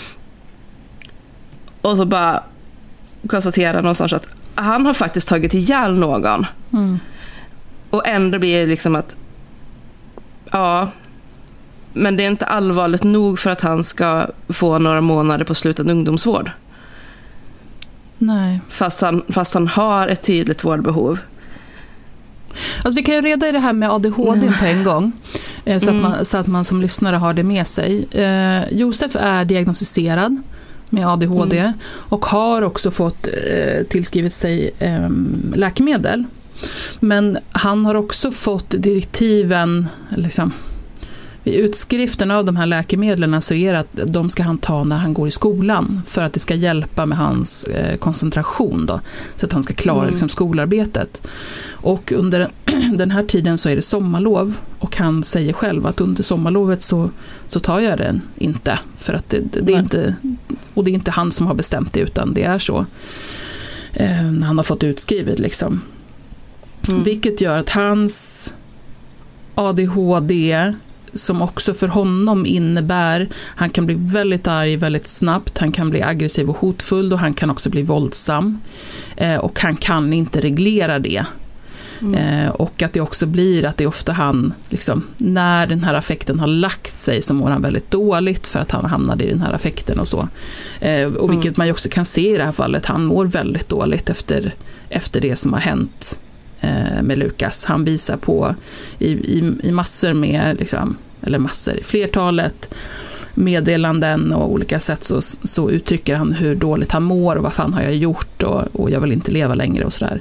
[SPEAKER 8] Och så bara konstaterar någonstans att han har faktiskt tagit ihjäl någon. Mm. Och ändå blir det liksom att ja, men det är inte allvarligt nog för att han ska få några månader på sluten ungdomsvård.
[SPEAKER 9] Nej.
[SPEAKER 8] Fast han, fast han har ett tydligt vårdbehov.
[SPEAKER 9] Alltså vi kan ju reda i det här med A D H D mm. på en gång. Eh, så, mm. att man, så att man som lyssnare har det med sig. Eh, Josef är diagnostiserad med A D H D mm. och har också fått eh, tillskrivet sig eh, läkemedel. Men han har också fått direktiven liksom, vid utskriften av de här läkemedlen så är det att de ska han ta när han går i skolan för att det ska hjälpa med hans eh, koncentration då, så att han ska klara mm. liksom, skolarbetet. Och under den här tiden så är det sommarlov och han säger själv att under sommarlovet så, så tar jag den inte för att det, det, det är inte, och det är inte han som har bestämt det utan det är så eh, han har fått utskrivet liksom. Mm. Vilket gör att hans A D H D som också för honom innebär han kan bli väldigt arg väldigt snabbt, han kan bli aggressiv och hotfull och han kan också bli våldsam eh, och han kan inte reglera det. Mm. Eh, och att det också blir att det är ofta han liksom, när den här affekten har lagt sig så mår han väldigt dåligt för att han hamnade i den här affekten och så. Eh, och vilket mm. man ju också kan se i det här fallet, han mår väldigt dåligt efter, efter det som har hänt med Lukas. Han visar på i, i, i massor med liksom, eller massor, i flertalet meddelanden och olika sätt så, så uttrycker han hur dåligt han mår och vad fan har jag gjort och, och jag vill inte leva längre och sådär.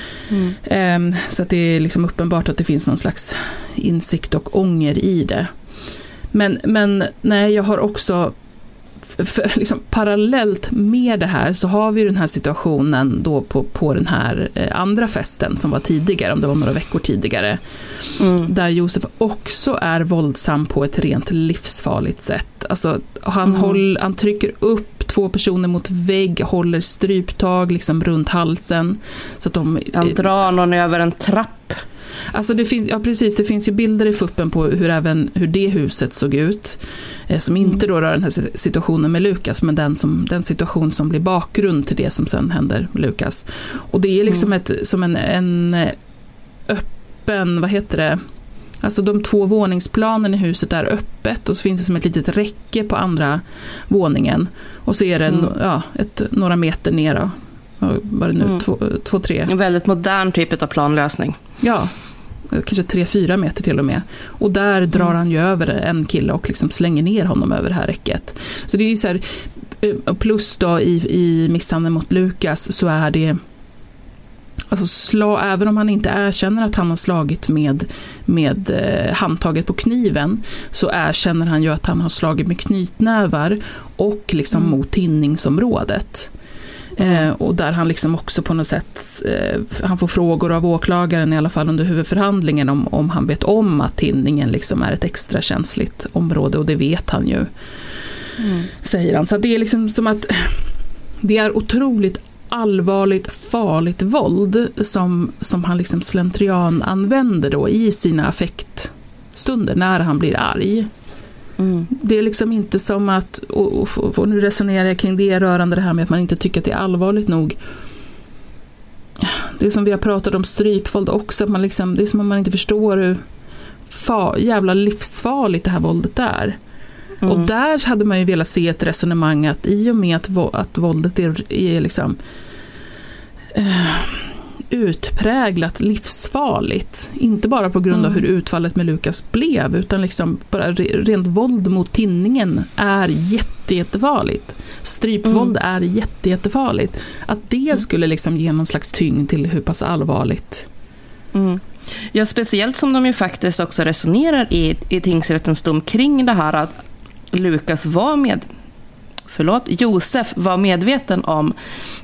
[SPEAKER 9] Mm. Um, så att det är liksom uppenbart att det finns någon slags insikt och ånger i det. Men, men nej, jag har också för, liksom, parallellt med det här så har vi den här situationen då på, på den här eh, andra festen som var tidigare, om det var några veckor tidigare, mm. där Josef också är våldsam på ett rent livsfarligt sätt. Alltså, han, mm. håll, han trycker upp två personer mot vägg, håller stryptag liksom runt halsen. Så att de,
[SPEAKER 8] han drar någon över en trapp.
[SPEAKER 9] Alltså det finns, ja precis, det finns ju bilder i fuppen på hur även hur det huset såg ut eh, som inte då rör den här situationen med Lukas, men den, som, den situation som blir bakgrund till det som sen händer med Lukas. Och det är liksom mm. ett, som en, en öppen, vad heter det? Alltså de två våningsplanen i huset är öppet och så finns det som ett litet räcke på andra våningen och så är det mm. ja, ett, några meter ner var det nu, mm. två, två, tre.
[SPEAKER 8] En väldigt modern typ av planlösning.
[SPEAKER 9] Ja, kanske tre, fyra meter till och med. Och där drar mm. han ju över en kille och liksom slänger ner honom över det här räcket. Så det är ju så här, plus då i, i misshandeln mot Lukas så är det alltså slå, även om han inte erkänner att han har slagit med, med eh, handtaget på kniven så erkänner han ju att han har slagit med knytnävar och liksom mm. mot tinningsområdet. Eh, och där han liksom också på något sätt, eh, han får frågor av åklagaren i alla fall under huvudförhandlingen om, om han vet om att tinningen liksom är ett extra känsligt område, och det vet han ju, mm. säger han. Så det är liksom som att det är otroligt allvarligt, farligt våld som, som han liksom slentrian använder då i sina affektstunder när han blir arg. Mm. Det är liksom inte som att, och, och, och nu resonerar jag kring det rörande det här med att man inte tycker att det är allvarligt nog. Det är som vi har pratat om strypvåld också, att man liksom, det är som att man inte förstår hur fa, jävla livsfarligt det här våldet är. Mm. Och där hade man ju velat se ett resonemang att i och med att, att våldet är, är liksom uh, utpräglat livsfarligt, inte bara på grund av mm. hur utfallet med Lukas blev, utan liksom bara rent våld mot tinningen är jätte, jättefarligt. Strypvåld mm. är jätte, jättefarligt. Att det mm. skulle liksom ge någon slags tyngd till hur pass allvarligt.
[SPEAKER 8] Mm. Ja, speciellt som de ju faktiskt också resonerar i, i tingsrättens dom kring det här att Lukas var med, förlåt, Josef var medveten om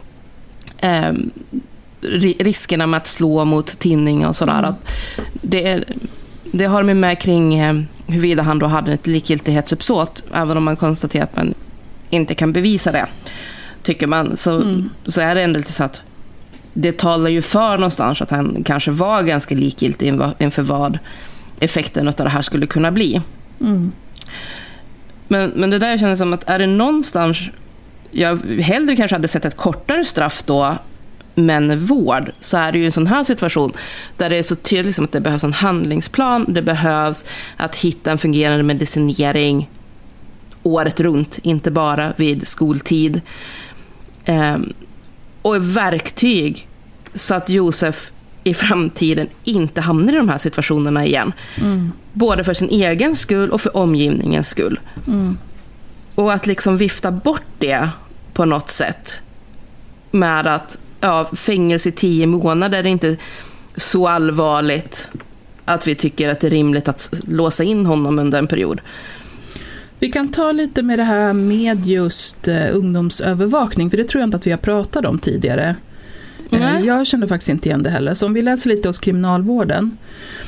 [SPEAKER 8] eh, riskerna med att slå mot tinning och sådär. Mm. Att det, det har med med kring eh, huruvida han då hade ett likgiltighetsuppsåt, även om man konstaterar att man inte kan bevisa det, tycker man, så, mm. så är det ändå lite så att det talar ju för någonstans att han kanske var ganska likgiltig inför vad effekten av det här skulle kunna bli. Mm. Men, men det där känns som att är det någonstans, jag hellre kanske hade sett ett kortare straff då, men vård, så är det ju en sån här situation där det är så tydligt som att det behövs en handlingsplan, det behövs att hitta en fungerande medicinering året runt, inte bara vid skoltid, ehm, och verktyg så att Josef i framtiden inte hamnar i de här situationerna igen. Mm. Både för sin egen skull och för omgivningens skull. Mm. Och att liksom vifta bort det på något sätt med att ja, fängelse i tio månader är inte så allvarligt att vi tycker att det är rimligt att låsa in honom under en period.
[SPEAKER 9] Vi kan ta lite med det här med just uh, ungdomsövervakning, för det tror jag inte att vi har pratat om tidigare. Uh, jag kände faktiskt inte igen det heller. Så om vi läser lite hos kriminalvården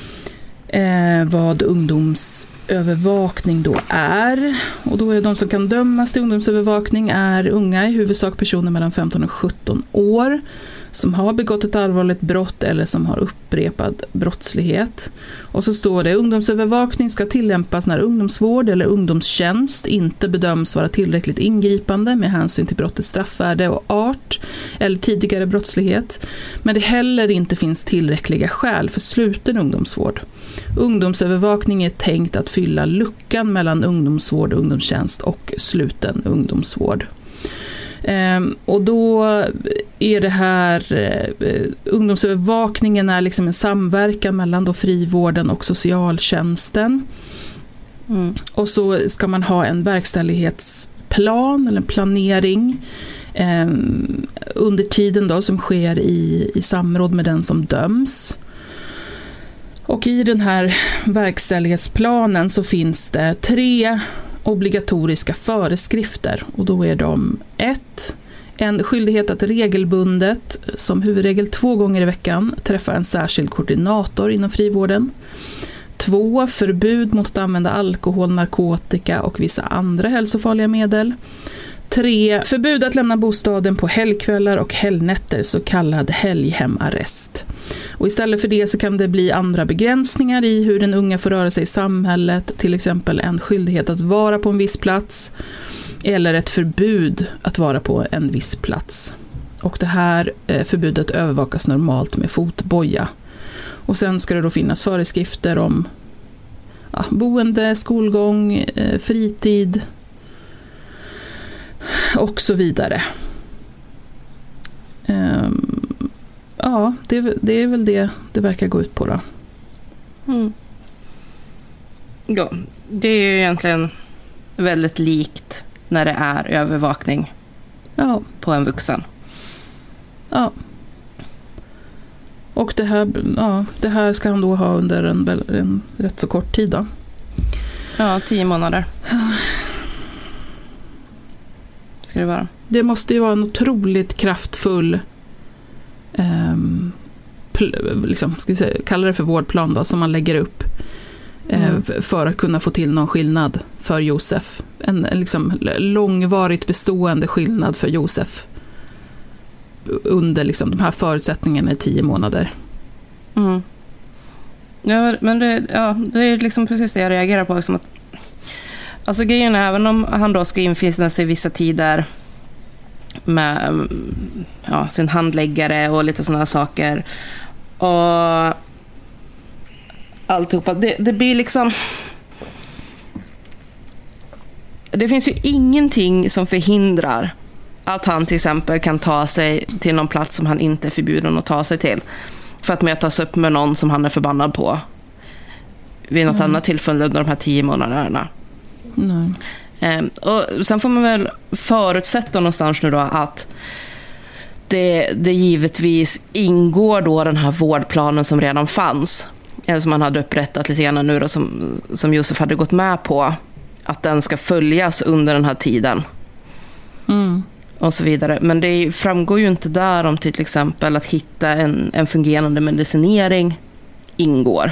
[SPEAKER 9] uh, vad ungdomsövervakning då är, och då är det de som kan dömas till ungdomsövervakning är unga, i huvudsak personer mellan femton och sjutton år som har begått ett allvarligt brott eller som har upprepad brottslighet. Och så står det: ungdomsövervakning ska tillämpas när ungdomsvård eller ungdomstjänst inte bedöms vara tillräckligt ingripande med hänsyn till brottets straffvärde och art eller tidigare brottslighet, men det heller inte finns tillräckliga skäl för sluten ungdomsvård. Ungdomsövervakning är tänkt att fylla luckan mellan ungdomsvård, ungdomstjänst och sluten ungdomsvård. Um, och då är det här uh, ungdomsövervakningen är liksom en samverkan mellan då frivården och socialtjänsten. Mm. Och så ska man ha en verkställighetsplan eller en planering um, under tiden då som sker i, i samråd med den som döms. Och i den här verkställighetsplanen så finns det tre obligatoriska föreskrifter, och då är de ett, en skyldighet att regelbundet, som huvudregel två gånger i veckan, träffa en särskild koordinator inom frivården. Två, förbud mot att använda alkohol, narkotika och vissa andra hälsofarliga medel. Tre, förbud att lämna bostaden på helgkvällar och helgnätter, så kallad helghemarrest. Och istället för det så kan det bli andra begränsningar i hur den unga får röra sig i samhället, till exempel en skyldighet att vara på en viss plats eller ett förbud att vara på en viss plats. Och det här förbudet övervakas normalt med fotboja. Och sen ska det då finnas föreskrifter om ja, boende, skolgång, fritid och så vidare. Um, ja, det, det är väl det det verkar gå ut på då.
[SPEAKER 8] Mm. Ja, det är ju egentligen väldigt likt när det är övervakning ja. på en vuxen.
[SPEAKER 9] Ja. Och det här, ja, det här ska han då ha under en, en rätt så kort tid då.
[SPEAKER 8] Ja, tio månader. ska det vara.
[SPEAKER 9] Det måste ju vara en otroligt kraftfull um, pl- liksom, ska vi säga, kalla det för vårdplan då, som man lägger upp mm. uh, för att kunna få till någon skillnad för Josef. En, en liksom långvarigt bestående skillnad för Josef under liksom de här förutsättningarna i tio månader.
[SPEAKER 8] Mm. Ja, men det, ja, det är liksom precis det jag reagerar på. Liksom att, alltså grejen är, även om han då ska infinna sig vissa tider med ja, sin handläggare och lite sådana saker och alltihopa, det, det blir liksom, det finns ju ingenting som förhindrar att han till exempel kan ta sig till någon plats som han inte är förbjuden att ta sig till för att mötas upp med någon som han är förbannad på vid något mm. annat tillfälle under de här tio månaderna.
[SPEAKER 9] Mm.
[SPEAKER 8] Ehm, och sen får man väl förutsätta någonstans nu då att det, det givetvis ingår då den här vårdplanen som redan fanns, eller som man hade upprättat lite grann nu då, som, som Josef hade gått med på, att den ska följas under den här tiden.
[SPEAKER 9] Mm.
[SPEAKER 8] Och så vidare. Men det framgår ju inte där om till exempel att hitta en, en fungerande medicinering ingår.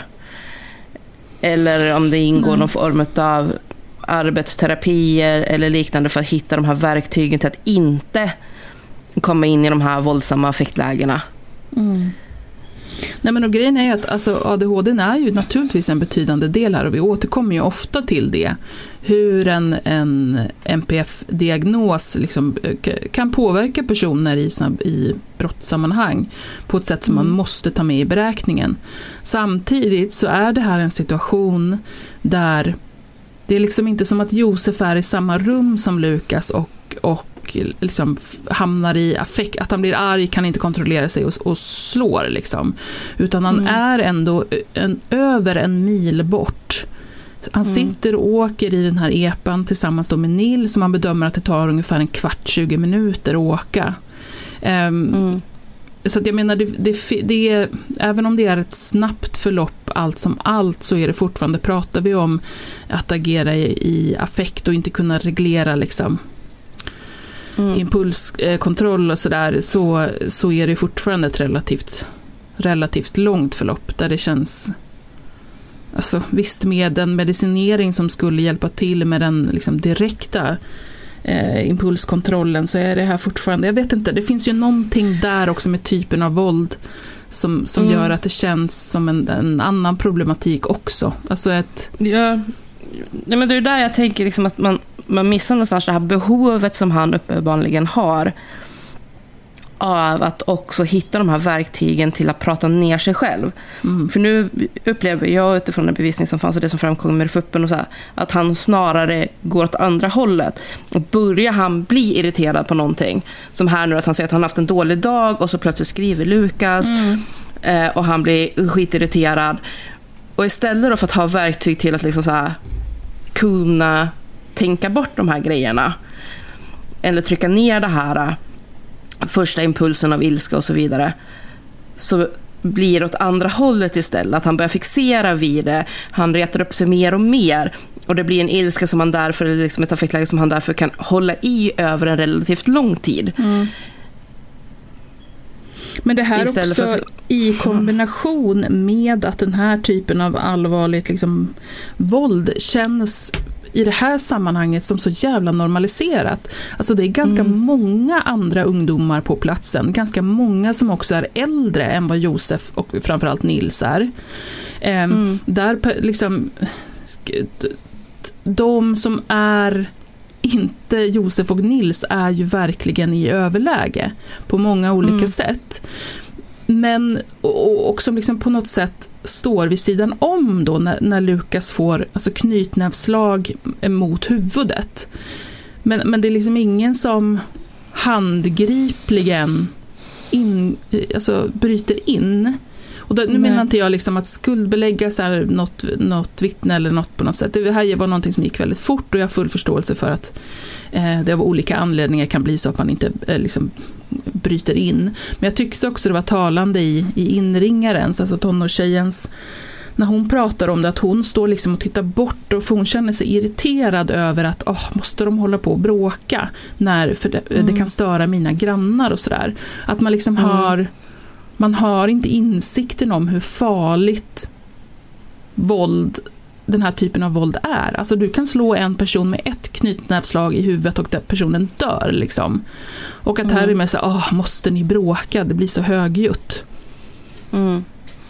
[SPEAKER 8] Eller om det ingår mm. någon form av arbetsterapier eller liknande för att hitta de här verktygen till att inte komma in i de här våldsamma affektlägena.
[SPEAKER 9] Mm. Nej, men och grejen är ju att alltså, A D H D är ju naturligtvis en betydande del här och vi återkommer ju ofta till det. Hur en, en N P F-diagnos liksom, kan påverka personer i, i brottssammanhang på ett sätt som mm. man måste ta med i beräkningen. Samtidigt så är det här en situation där det är liksom inte som att Josef är i samma rum som Lukas och, och liksom hamnar i affekt, att han blir arg, kan inte kontrollera sig och, och slår liksom. Utan han mm. är ändå en, över en mil bort. Han mm. sitter och åker i den här epan tillsammans då med Nils som man bedömer att det tar ungefär en kvart, tjugo minuter att åka. Um, mm. Så att jag menar, det, det, det är, även om det är ett snabbt förlopp allt som allt, så är det fortfarande, pratar vi om att agera i, i affekt och inte kunna reglera liksom Mm. impulskontroll och sådär, så, så är det fortfarande ett relativt, relativt långt förlopp där det känns, alltså visst, med en medicinering som skulle hjälpa till med den liksom direkta eh, impulskontrollen, så är det här fortfarande, jag vet inte, det finns ju någonting där också med typen av våld som, som mm. gör att det känns som en, en annan problematik också. Alltså ett...
[SPEAKER 8] Ja, nej, men det är där jag tänker liksom att man man missar någonstans det här behovet som han uppenbarligen har av att också hitta de här verktygen till att prata ner sig själv. Mm. För nu upplever jag utifrån den bevisning som fanns och det som framkommer i fuppen och så här, att han snarare går åt andra hållet. Och börjar han bli irriterad på någonting, som här nu att han säger att han haft en dålig dag och så plötsligt skriver Lukas mm. eh, och han blir skitirriterad. Och istället då för att ha verktyg till att liksom så här kunna tänka bort de här grejerna eller trycka ner det här första impulsen av ilska och så vidare, så blir det åt andra hållet istället, att han börjar fixera vid det, han retar upp sig mer och mer och det blir en ilska som han därför, eller liksom ett affektläge som han därför kan hålla i över en relativt lång tid.
[SPEAKER 9] Mm. Men det här istället också för... i kombination med att den här typen av allvarligt liksom, våld känns i det här sammanhanget som så jävla normaliserat. Alltså det är ganska mm. många andra ungdomar på platsen. Ganska många som också är äldre än vad Josef och framförallt Nils är. Ehm, mm. Där liksom de som är inte Josef och Nils är ju verkligen i överläge på många olika mm. sätt. Men och, och som liksom på något sätt står vid sidan om då när, när Lukas får alltså knytnävslag mot huvudet. Men, men det är liksom ingen som handgripligen in, alltså bryter in. Och då, nu menar inte jag liksom att skuldbelägga så här något, något vittne eller något på något sätt. Det här var någonting som gick väldigt fort och jag har full förståelse för att eh, det av olika anledningar kan bli så att man inte eh, liksom bryter in. Men jag tyckte också det var talande i, i inringarens, alltså tonårstjejens när hon pratar om det, att hon står liksom och tittar bort och för hon känner sig irriterad över att oh, måste de hålla på och bråka när, för det, mm. det kan störa mina grannar och sådär. Att man liksom mm. har man har inte insikten om hur farligt våld, den här typen av våld är. Alltså du kan slå en person med ett knytnävslag i huvudet och den personen dör liksom. Och att mm. här är med så åh, måste ni bråka? Det blir så högljutt. Mm.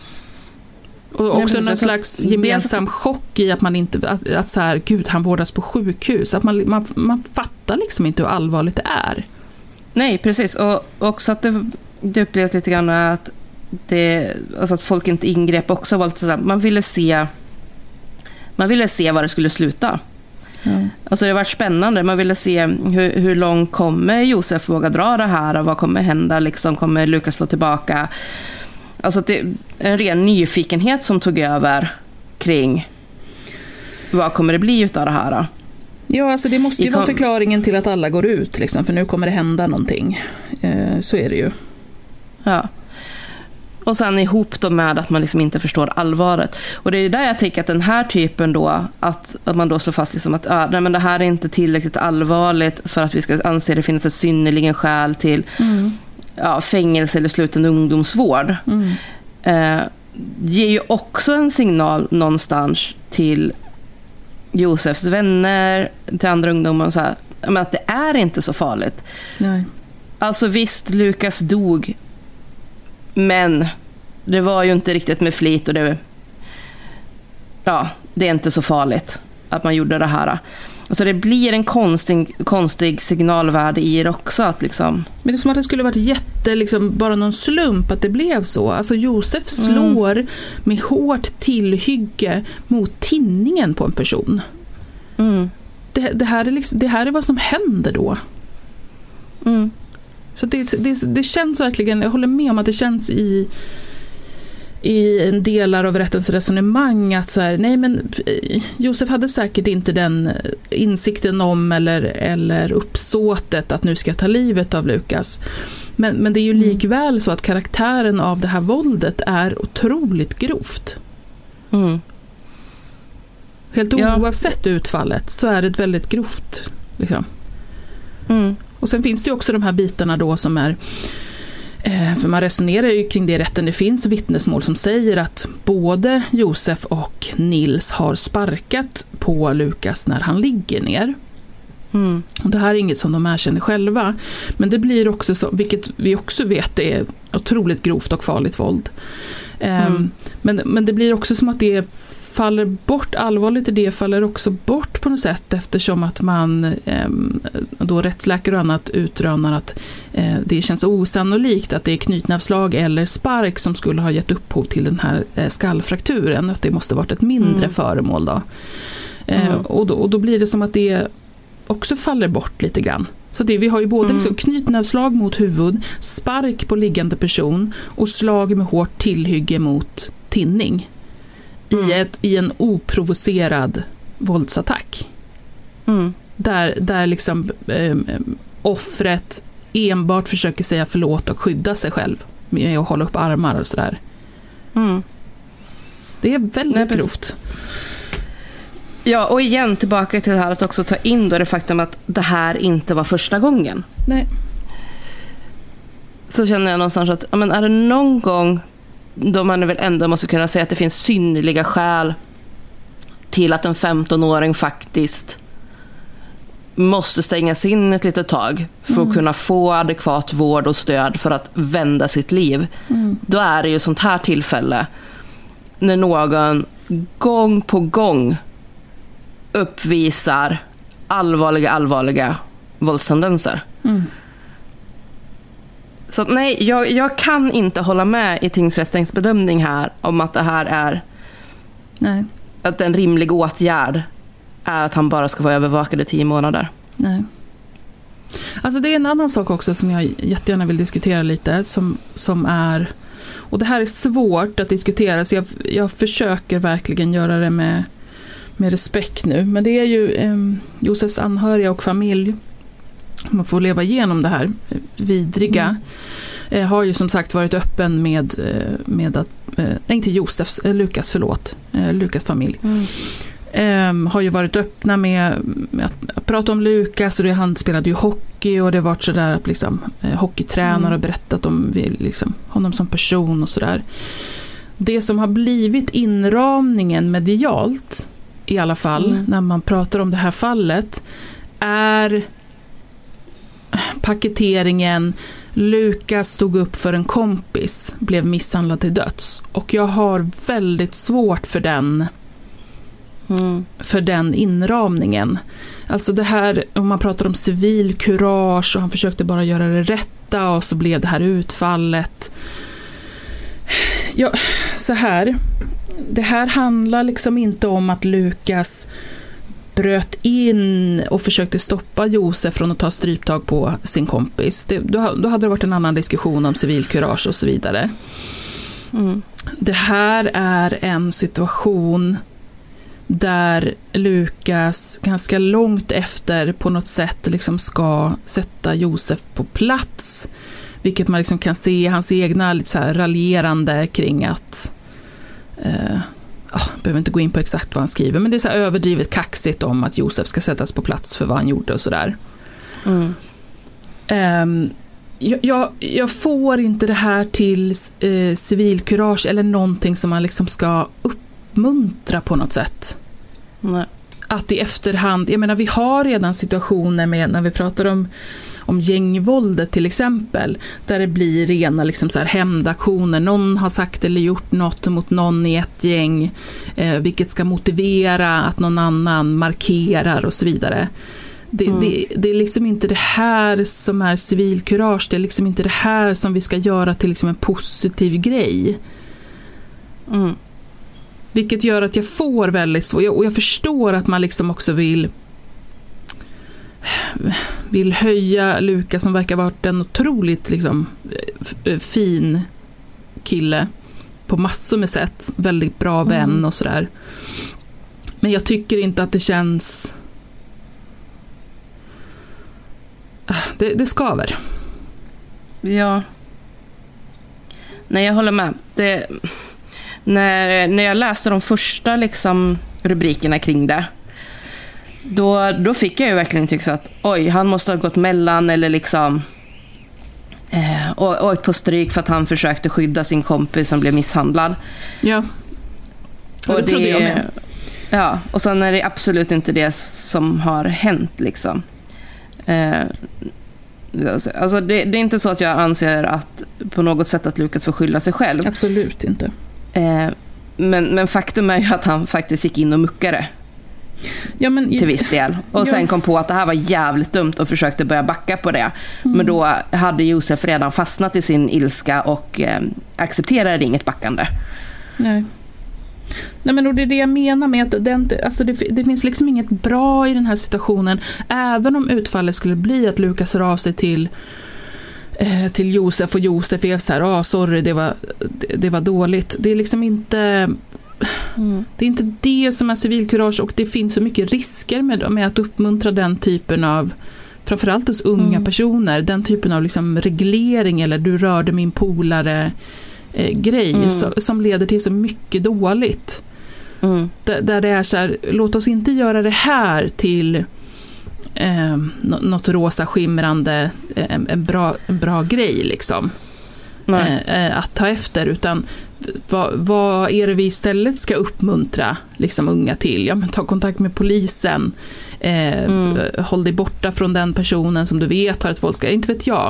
[SPEAKER 9] Och också någon slags gemensam det... chock i att man inte, att, att så här, gud han vårdas på sjukhus. Att man, man, man fattar liksom inte hur allvarligt det är.
[SPEAKER 8] Nej, precis. Och också att det, det upplevs lite grann att det, alltså att folk inte ingrep också. Var lite så här, man ville se man ville se var det skulle sluta. Mm. Alltså det har varit spännande. Man ville se hur, hur långt kommer Josef våga dra det här och vad kommer hända liksom, kommer Lukas slå tillbaka. Alltså det är en ren nyfikenhet som tog över kring vad kommer det bli utav det här.
[SPEAKER 9] Ja, alltså det måste ju kom- vara förklaringen till att alla går ut liksom, för nu kommer det hända någonting. Eh, så är det ju. Ja.
[SPEAKER 8] Och sen ihop då med att man liksom inte förstår allvaret. Och det är där jag tänker att den här typen då, att, att man då slår fast liksom att äh, nej, men det här är inte tillräckligt allvarligt för att vi ska anse det finns ett synnerligen skäl till mm. ja, fängelse eller sluten ungdomsvård. Mm. Eh, ger ju också en signal någonstans till Josefs vänner, till andra ungdomar och så här, men att det är inte så farligt. Nej. Alltså visst, Lukas dog, men det var ju inte riktigt med flit och det, ja, det är inte så farligt att man gjorde det här. Alltså det blir en konstig, konstig signalvärde i det också. Att liksom...
[SPEAKER 9] Men det är som att det skulle varit jätte, liksom, bara någon slump att det blev så. Alltså Josef slår mm. med hårt tillhygge mot tinningen på en person. Mm. Det, det, här är liksom, det här är vad som händer då. Mm. Så det, det, det känns verkligen, jag håller med om att det känns i i en delar av rättens resonemang att så här, nej men Josef hade säkert inte den insikten om eller, eller uppsåtet att nu ska ta livet av Lukas. Men, men det är ju likväl så att karaktären av det här våldet är otroligt grovt. Mm. Helt oavsett ja. utfallet så är det ett väldigt grovt liksom. Mm. Och sen finns det ju också de här bitarna då som är, för man resonerar ju kring det i rätten, det finns vittnesmål som säger att både Josef och Nils har sparkat på Lukas när han ligger ner. Mm. Och det här är inget som de erkänner själva, men det blir också så, vilket vi också vet är otroligt grovt och farligt våld. Mm. Um, men, men det blir också som att det faller bort, allvarligt i det faller också bort på något sätt, eftersom att man eh, då rättsläkare och annat utrönar att eh, det känns osannolikt att det är knytnävslag eller spark som skulle ha gett upphov till den här eh, skallfrakturen, att det måste varit ett mindre mm. föremål då. Eh, mm. och då. Och då blir det som att det också faller bort lite grann. Så det, vi har ju både mm. liksom knytnävslag mot huvud, spark på liggande person och slag med hårt tillhygge mot tinning. Mm. I, ett, i en oprovocerad våldsattack. Mm. Där, där liksom eh, offret enbart försöker säga förlåt och skydda sig själv med att hålla upp armar och sådär. Mm. Det är väldigt Nej, grovt.
[SPEAKER 8] Ja, och igen tillbaka till det här att också ta in då det faktum att det här inte var första gången.
[SPEAKER 9] Nej.
[SPEAKER 8] Så känner jag någonstans att men är det någon gång då man väl ändå måste kunna säga att det finns synnerliga skäl till att en femtonåring faktiskt måste stängas in ett litet tag för mm. att kunna få adekvat vård och stöd för att vända sitt liv. Mm. Då är det ju sånt här tillfälle när någon gång på gång uppvisar allvarliga, allvarliga våldstendenser. Mm. Så nej, jag, jag kan inte hålla med i tingsrättens bedömning här om att det här är nej. Att en rimlig åtgärd är att han bara ska vara övervakad i tio månader.
[SPEAKER 9] Nej. Alltså det är en annan sak också som jag jättegärna vill diskutera lite som, som är, och det här är svårt att diskutera så jag, jag försöker verkligen göra det med, med respekt nu, men det är ju eh, Josefs anhöriga och familj. Man får leva igenom det här vidriga. eh, har ju som sagt varit öppen med, med att, eh, nej inte Josefs, eh, Lukas förlåt, eh, Lukas familj. Mm. Eh, har ju varit öppna med, med att, att prata om Lukas, och det, han spelade ju hockey och det var sådär att liksom, eh, hockeytränare har berättat om liksom, honom som person och sådär. Det som har blivit inramningen medialt i alla fall, mm. när man pratar om det här fallet, är paketeringen Lukas stod upp för en kompis, blev misshandlad till döds. Och jag har väldigt svårt för den mm. för den inramningen. Alltså det här, om man pratar om civil kurage och han försökte bara göra det rätta och så blev det här utfallet. Ja, så här. Det här handlar liksom inte om att Lukas bröt in och försökte stoppa Josef från att ta stryptag på sin kompis. Det, då, då hade det varit en annan diskussion om civilkurage och så vidare. Mm. Det här är en situation där Lukas ganska långt efter på något sätt liksom ska sätta Josef på plats. Vilket man liksom kan se i hans egna lite så här raljerande kring att eh, oh, behöver inte gå in på exakt vad han skriver, men det är så här överdrivet kaxigt om att Josef ska sättas på plats för vad han gjorde och sådär. Mm. Um, jag, jag, jag får inte det här till eh, civilkurage eller någonting som man liksom ska uppmuntra på något sätt. Nej. Att i efterhand, jag menar vi har redan situationer med när vi pratar om om gängvåldet till exempel, där det blir rena liksom så här hämndaktioner. Någon har sagt eller gjort något mot någon i ett gäng, eh, vilket ska motivera att någon annan markerar och så vidare. Det, mm. det, det är liksom inte det här som är civilkurage, det är liksom inte det här som vi ska göra till liksom en positiv grej. Mm. Vilket gör att jag får väldigt svårt, och jag förstår att man liksom också vill vill höja Lukas som verkar vara en otroligt liksom, fin kille på massor med sätt, väldigt bra vän mm. och sådär. Men jag tycker inte att det känns det, det skaver.
[SPEAKER 8] Ja. Nej, jag håller med. Det, när, när jag läste de första liksom, rubrikerna kring det, Då, då fick jag ju verkligen tycka att oj, han måste ha gått mellan eller liksom eh, och åkt på stryk för att han försökte skydda sin kompis som blev misshandlad.
[SPEAKER 9] Ja, och det, det trodde jag med.
[SPEAKER 8] Ja, och sen är det absolut inte det som har hänt liksom. Eh, alltså det, det är inte så att jag anser att på något sätt att Lukas får skylla sig själv.
[SPEAKER 9] Absolut inte.
[SPEAKER 8] Eh, men, men faktum är ju att han faktiskt gick in och muckade. Ja, men, till viss del. Och ja. sen kom på att det här var jävligt dumt och försökte börja backa på det. Mm. Men då hade Josef redan fastnat i sin ilska och eh, accepterade inget backande.
[SPEAKER 9] Nej. Nej, men det är det jag menar med att den, alltså det, det finns liksom inget bra i den här situationen. Även om utfallet skulle bli att Lukas rör av sig till eh, till Josef och Josef är så här, ah, sorry, det var, det, det var dåligt. Det är liksom inte Mm. Det är inte det som är civilkurage, och det finns så mycket risker med, med att uppmuntra den typen av, framförallt hos unga mm. personer, den typen av liksom reglering eller du rörde min polare eh, grej mm. så, som leder till så mycket dåligt. Mm. D- där det är så här, låt oss inte göra det här till eh, något rosa skimrande, en, en, bra, en bra grej liksom. Eh, att ta efter, utan vad, vad är det vi istället ska uppmuntra liksom unga till? Ja, men ta kontakt med polisen, eh, mm. håll dig borta från den personen som du vet har ett våldskalle, inte vet jag.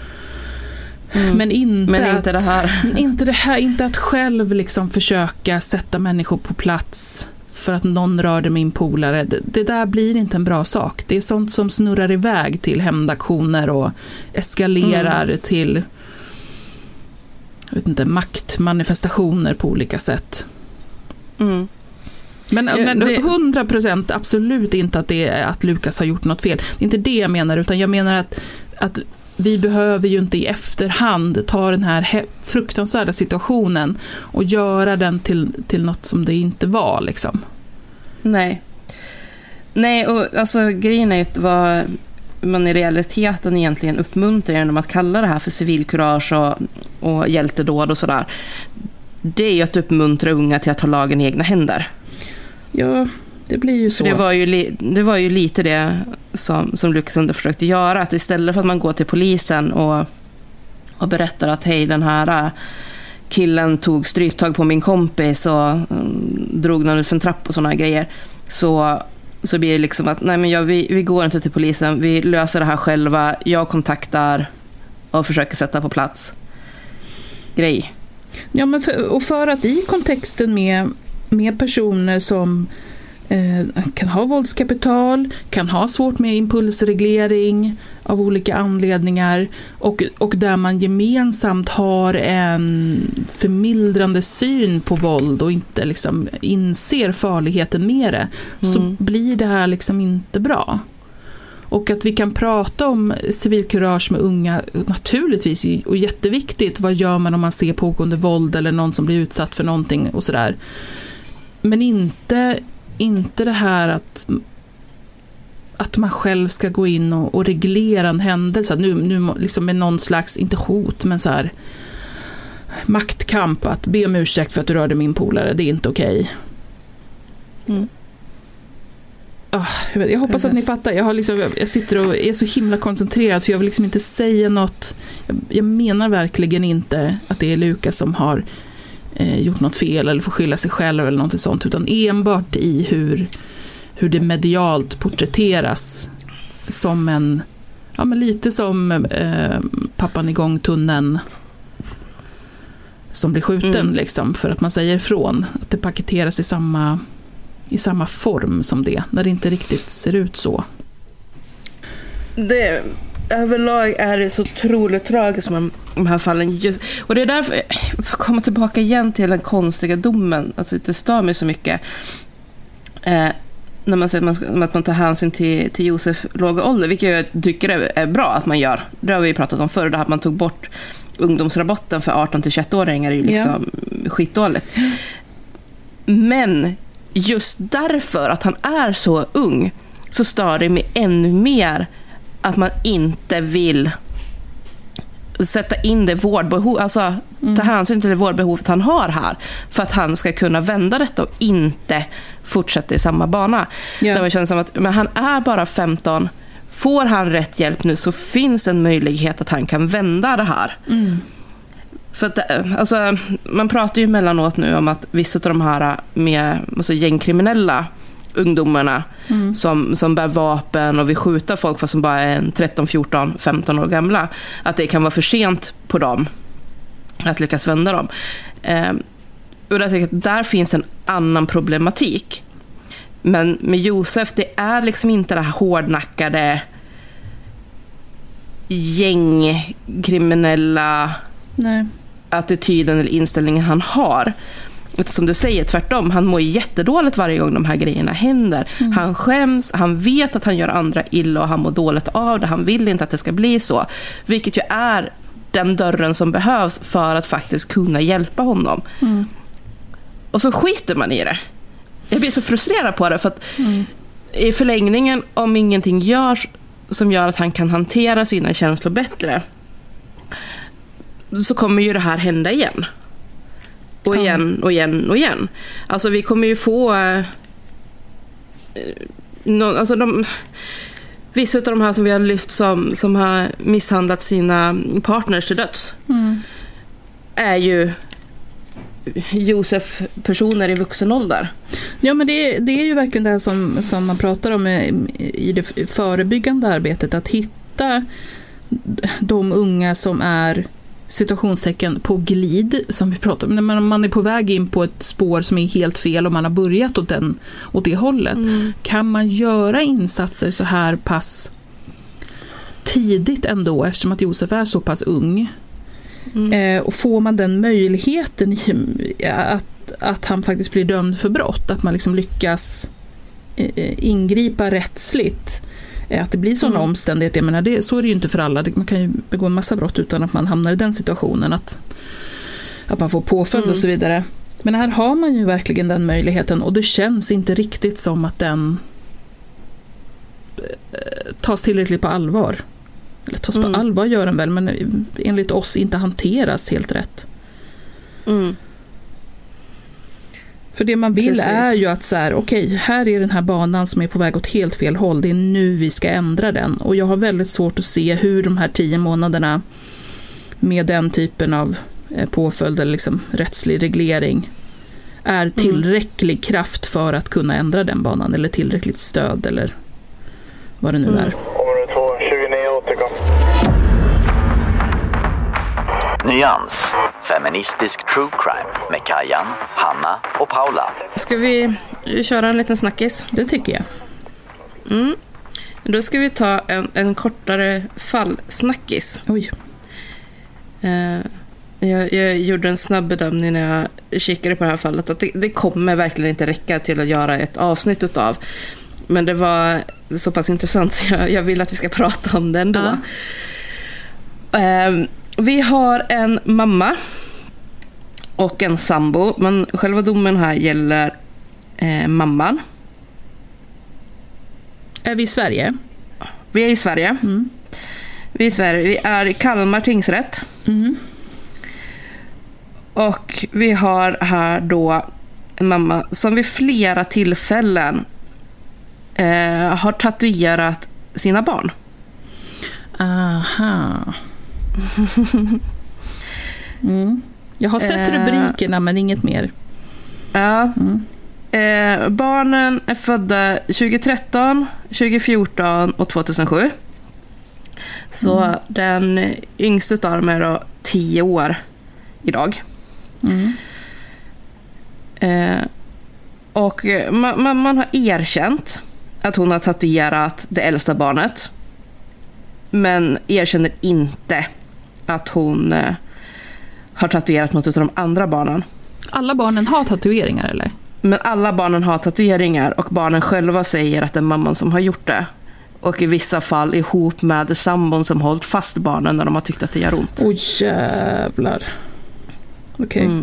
[SPEAKER 9] Mm. Men, inte,
[SPEAKER 8] men
[SPEAKER 9] inte,
[SPEAKER 8] att, det här.
[SPEAKER 9] inte det här, inte att själv liksom försöka sätta människor på plats för att någon rörde min polare. Det, det där blir inte en bra sak. Det är sånt som snurrar iväg till hämndaktioner och eskalerar mm. till jag vet inte, maktmanifestationer på olika sätt. Mm. Men, ja, men det... hundra procent absolut inte att, det är, att Lukas har gjort något fel. Det är inte det jag menar, utan jag menar att, att vi behöver ju inte i efterhand ta den här he- fruktansvärda situationen och göra den till, till något som det inte var liksom.
[SPEAKER 8] Nej. Nej, och alltså grejen är ju vad man i realiteten egentligen uppmuntrar genom att kalla det här för civilkurage och, och hjältedåd och sådär, det är ju att uppmuntra unga till att ta lagen i egna händer.
[SPEAKER 9] Ja, det blir ju så.
[SPEAKER 8] För det var ju, li, det var ju lite det som, som Lucas under försökte göra, att istället för att man går till polisen och, och berättar att hej, den här killen tog stryptag på min kompis och um, drog någon ut för en trapp och såna grejer, så så blir det liksom att nej, men jag, vi, vi går inte till polisen, vi löser det här själva, jag kontaktar och försöker sätta på plats grej.
[SPEAKER 9] Ja, men för, och för att i kontexten med, med personer som eh, kan ha våldskapital, kan ha svårt med impulsreglering av olika anledningar, och, och där man gemensamt har en förmildrande syn på våld och inte liksom inser farligheten med det, mm. så blir det här liksom inte bra. Och att vi kan prata om civilkurage med unga, naturligtvis, och jätteviktigt, vad gör man om man ser pågående våld eller någon som blir utsatt för någonting och sådär. Men inte, inte det här att att man själv ska gå in och, och reglera en händelse. Nu, nu liksom med någon slags, inte hot, men så här maktkamp, att be om ursäkt för att du rörde min polare, det är inte okej. Mm. Oh, jag, vet, jag hoppas att ni fattar. Jag, har liksom, jag sitter och är så himla koncentrerad, så jag vill liksom inte säga något. Jag, jag menar verkligen inte att det är Lucas som har eh, gjort något fel eller får skylla sig själv eller något sånt, utan enbart i hur hur det medialt porträtteras som en, ja, men lite som eh, pappan i gångtunneln som blir skjuten, mm. liksom, för att man säger ifrån, att det paketeras i samma i samma form som det, när det inte riktigt ser ut så.
[SPEAKER 8] Det överlag är det så otroligt tragiskt med de här fallen. Just, och det är därför jag får komma tillbaka igen till den konstiga domen. Alltså det stör mig så mycket. Eh, när man säger att man, att man tar hänsyn till, till Josef låga ålder, vilket jag tycker är bra att man gör. Det har vi pratat om förr, det här att man tog bort ungdomsrabatten för arton till tjugoett-åringar är ju liksom ja. skitdåligt. Men just därför att han är så ung, så stör det mig ännu mer att man inte vill sätta in det vårdbehov, alltså mm. ta hänsyn till det vårdbehovet han har här, för att han ska kunna vända detta och inte fortsätta i samma bana. Ja. Där man känner som att men han är bara femton, får han rätt hjälp nu så finns en möjlighet att han kan vända det här. Mm. För att, alltså, man pratar ju mellanåt nu om att vissa av de här med alltså, gängkriminella ungdomarna mm. som, som bär vapen och vill skjuta folk fast som bara är tretton, fjorton, femton år gamla, att det kan vara för sent på dem att lyckas vända dem. Eh, och där, tycker jag att där finns en annan problematik. Men med Josef, det är liksom inte det här hårdnackade gängkriminella Nej. attityden eller inställningen han har. Som du säger, tvärtom, han mår jättedåligt varje gång de här grejerna händer. Mm. Han skäms, han vet att han gör andra illa och han mår dåligt av det. Han vill inte att det ska bli så. Vilket ju är den dörren som behövs för att faktiskt kunna hjälpa honom. Mm. Och så skiter man i det. Jag blir så frustrerad på det, för att mm. i förlängningen, om ingenting görs som gör att han kan hantera sina känslor bättre, så kommer ju det här hända igen. Och igen och igen och igen. Alltså vi kommer ju få eh, no, alltså de, vissa av de här som vi har lyft som, som har misshandlat sina partners till döds mm. är ju Josef personer i vuxen ålder.
[SPEAKER 9] Ja, men det, det är ju verkligen det som, som man pratar om i det förebyggande arbetet, att hitta de unga som är situationstecken på glid, som vi pratar om, när man är på väg in på ett spår som är helt fel och man har börjat åt, den, åt det hållet. Mm. Kan man göra insatser så här pass tidigt ändå, eftersom att Josef är så pass ung? Mm. Eh, och får man den möjligheten i, att, att han faktiskt blir dömd för brott, att man liksom lyckas eh, ingripa rättsligt, eh, att det blir sådana mm. omständigheter. Jag menar, det, så är det ju inte för alla. Man kan ju begå en massa brott utan att man hamnar i den situationen, att, att man får påföljd mm. och så vidare. Men här har man ju verkligen den möjligheten, och det känns inte riktigt som att den tas tillräckligt på allvar. Eller tas mm. på allvar gör den väl, men enligt oss inte hanteras helt rätt.
[SPEAKER 8] Mm.
[SPEAKER 9] För det man vill
[SPEAKER 8] Precis.
[SPEAKER 9] är ju att så här, okej, okay, här är den här banan som är på väg åt helt fel håll. Det är nu vi ska ändra den. Och jag har väldigt svårt att se hur de här tio månaderna med den typen av påföljd eller liksom rättslig reglering är tillräcklig mm. kraft för att kunna ändra den banan, eller tillräckligt stöd eller vad det nu mm. är.
[SPEAKER 11] Område två, tjugonio återkom.
[SPEAKER 10] Nyans, feministisk true crime med Kajan, Hanna och Paula.
[SPEAKER 8] Ska vi köra en liten snackis?
[SPEAKER 9] Det tycker jag.
[SPEAKER 8] Mm. Då ska vi ta en, en kortare fallsnackis.
[SPEAKER 9] Oj.
[SPEAKER 8] Uh, jag, jag gjorde en snabb bedömning när jag kikade på det här fallet att det, det kommer verkligen inte räcka till att göra ett avsnitt utav. Men det var så pass intressant så jag, jag vill att vi ska prata om den då. Uh. Uh, vi har en mamma och en sambo, men själva domen här gäller uh, mamman.
[SPEAKER 9] Är vi i Sverige?
[SPEAKER 8] Vi är i Sverige.
[SPEAKER 9] Mm.
[SPEAKER 8] Vi är i Sverige. Vi är i Kalmar tingsrätt.
[SPEAKER 9] Mm.
[SPEAKER 8] Och vi har här då en mamma som vid flera tillfällen eh, har tatuerat sina barn.
[SPEAKER 9] Aha. mm. Jag har sett rubrikerna eh, men inget mer.
[SPEAKER 8] Ja.
[SPEAKER 9] Mm.
[SPEAKER 8] Eh, barnen är födda tjugohundratretton, tjugofjorton och tvåtusensju. Så mm. den yngsta av dem är då tio år idag.
[SPEAKER 9] Mm.
[SPEAKER 8] Eh, och man, man, man har erkänt att hon har tatuerat det äldsta barnet. Men erkänner inte att hon eh, har tatuerat något av de andra barnen.
[SPEAKER 9] Alla barnen har tatueringar eller?
[SPEAKER 8] Men alla barnen har tatueringar och barnen själva säger att det är mamman som har gjort det. Och i vissa fall ihop med sambon som hållit fast barnen när de har tyckt att det gör ont.
[SPEAKER 9] Oj jävlar. Okej. Okay.
[SPEAKER 8] Mm.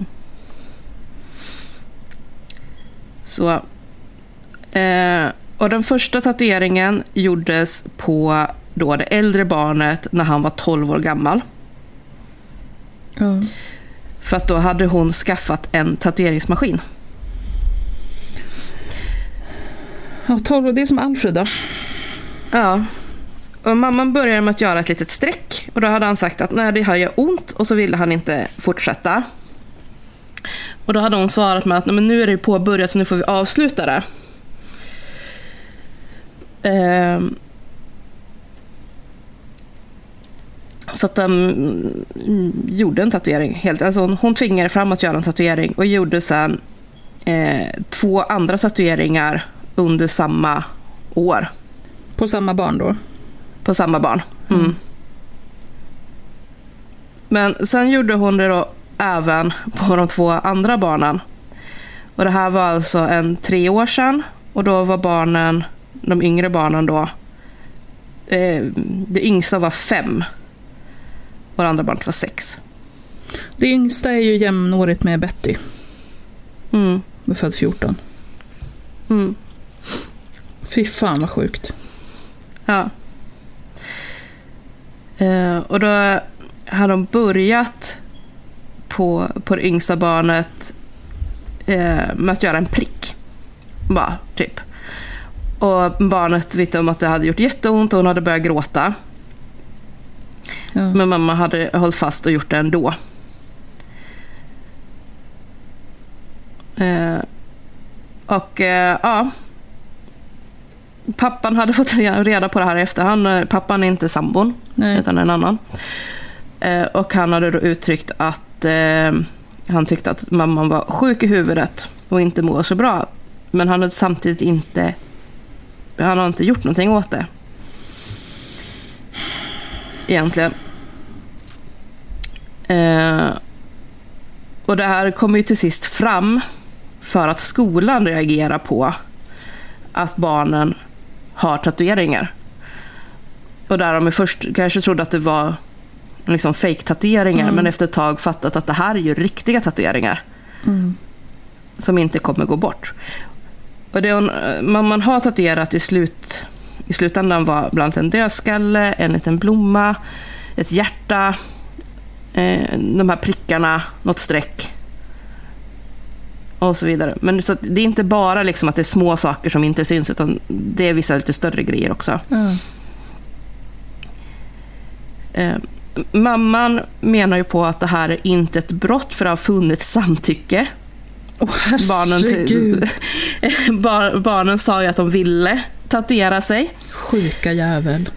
[SPEAKER 8] Så. Eh, och den första tatueringen gjordes på då det äldre barnet när han var tolv år gammal.
[SPEAKER 9] Mm.
[SPEAKER 8] För att då hade hon skaffat en tatueringsmaskin.
[SPEAKER 9] Ja, tolv, det är som Alfred då.
[SPEAKER 8] Ja. Och mamman började med att göra ett litet streck. Och då hade han sagt att nej, det här gör ont. Och så ville han inte fortsätta. Och då hade hon svarat med att nej, men nu är det påbörjat så nu får vi avsluta det. Ehm. Så att de gjorde en tatuering. Helt. Alltså hon tvingade fram att göra en tatuering. Och gjorde sen eh, två andra tatueringar under samma år.
[SPEAKER 9] På samma barn då?
[SPEAKER 8] På samma barn. Mm. Mm. Men sen gjorde hon det då även på de två andra barnen. Och det här var alltså en tre år sedan. Och då var barnen, de yngre barnen då, eh, det yngsta var fem. Och det andra barnet var sex.
[SPEAKER 9] Det yngsta är ju jämnårigt med Betty.
[SPEAKER 8] Mm.
[SPEAKER 9] Med född fjorton.
[SPEAKER 8] Mm.
[SPEAKER 9] Fy fan vad sjukt.
[SPEAKER 8] Ja. Eh, och då har de börjat på, på det yngsta barnet eh, med att göra en prick. Bara, typ. Och barnet visste om att det hade gjort jätteont och hon hade börjat gråta. Ja. Men mamma hade hållit fast och gjort det ändå. Eh, och eh, ja... Pappan hade fått reda på det här i efterhand. Pappan är inte sambon, Nej. utan en annan. Eh, och han hade då uttryckt att eh, han tyckte att mamman var sjuk i huvudet och inte mår så bra. Men han hade samtidigt inte han har inte gjort någonting åt det. Egentligen. Eh, och det här kommer ju till sist fram för att skolan reagerar på att barnen har tatueringar. Och där de först kanske trodde att det var liksom fake-tatueringar, mm. men efter ett tag fattat att det här är ju riktiga tatueringar
[SPEAKER 9] mm.
[SPEAKER 8] som inte kommer gå bort. Och det man, man har tatuerat i slut i slutändan var bland annat en dödskalle, en liten blomma, ett hjärta, eh, de här prickarna, något streck och så vidare. Men så att det är inte bara liksom att det är små saker som inte syns, utan det är vissa lite större grejer också. Mm. Eh, mamman menar ju på att det här är inte ett brott för att ha funnits samtycke.
[SPEAKER 9] Oh,
[SPEAKER 8] barnen, till, bar, barnen sa ju att de ville tatuera sig.
[SPEAKER 9] Sjuka jävel.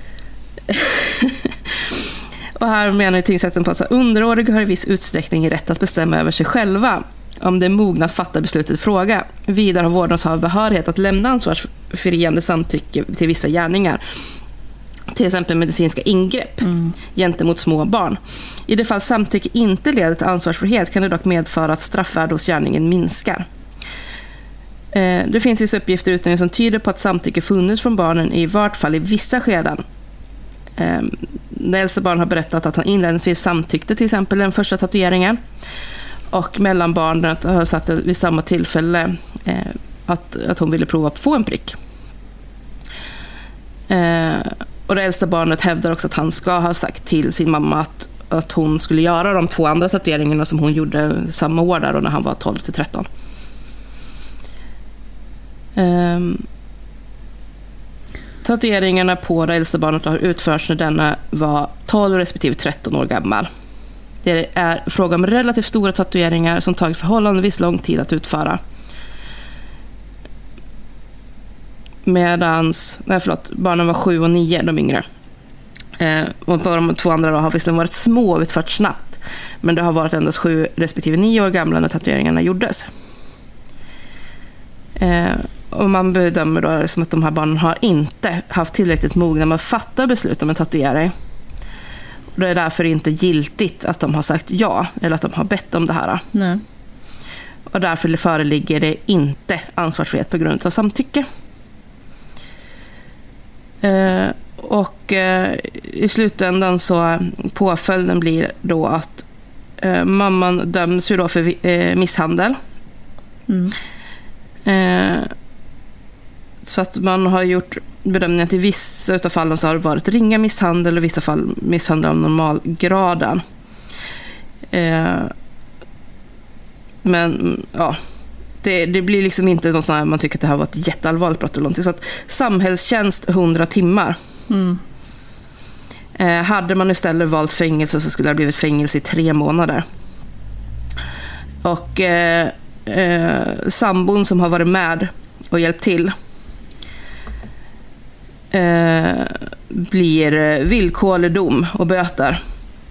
[SPEAKER 8] Och här menar ju tingsrätten på att underåriga har i viss utsträckning rätt att bestämma över sig själva om det är mogna att fatta beslutet i fråga. Vidare har vårdnadshavare behörighet att lämna ansvarsfriande samtycke till vissa gärningar. Till exempel medicinska ingrepp mm. gentemot små barn. I det fall samtycke inte leder till ansvarsfrihet kan det dock medföra att straffvärde hos gärningen minskar. Eh, det finns vissa uppgifter utan som tyder på att samtycke funnits från barnen i vart fall i vissa skeden. Eh, det äldsta barn har berättat att han inledningsvis samtyckte till exempel den första tatueringen. Och mellanbarnet har sagt vid samma tillfälle eh, att, att hon ville prova att få en prick. Eh, och det äldsta barnet hävdar också att han ska ha sagt till sin mamma att, att hon skulle göra de två andra tatueringarna som hon gjorde samma år där, när han var tolv till tretton. Eh, tatueringarna på det äldsta barnet har utförts när denna var tolv respektive tretton år gammal. Det är fråga om relativt stora tatueringar som tagit förhållandevis lång tid att utföra. Medans, nej förlåt, barnen var sju och nio, de yngre. Eh, och på de två andra då har visserligen varit små och utfört snabbt. Men det har varit endast sju respektive nio år gamla när tatueringarna gjordes. Eh, och man bedömer då som att de här barnen har inte haft tillräckligt mogna med att fatta beslut om en tatuering. Och det är därför inte giltigt att de har sagt ja eller att de har bett om det här.
[SPEAKER 9] Nej.
[SPEAKER 8] Och därför föreligger det inte ansvarsfrihet på grund av samtycke. Eh, och eh, i slutändan så påföljden blir då att eh, mamman döms ju då för eh, misshandel. Mm. Eh, så att man har gjort bedömningen att i vissa utav fallen så har det varit ringa misshandel och i vissa fall misshandel av normalgraden. Eh, men ja, det, det blir liksom inte något sånt här man tycker att det här var ett jätteallvarligt brott eller någonting. Så att samhällstjänst hundra timmar. Mm. Eh, hade man istället valt fängelse så skulle det ha blivit fängelse i tre månader. Och eh, eh, sambon som har varit med och hjälpt till eh, blir villkorlig dom och böter.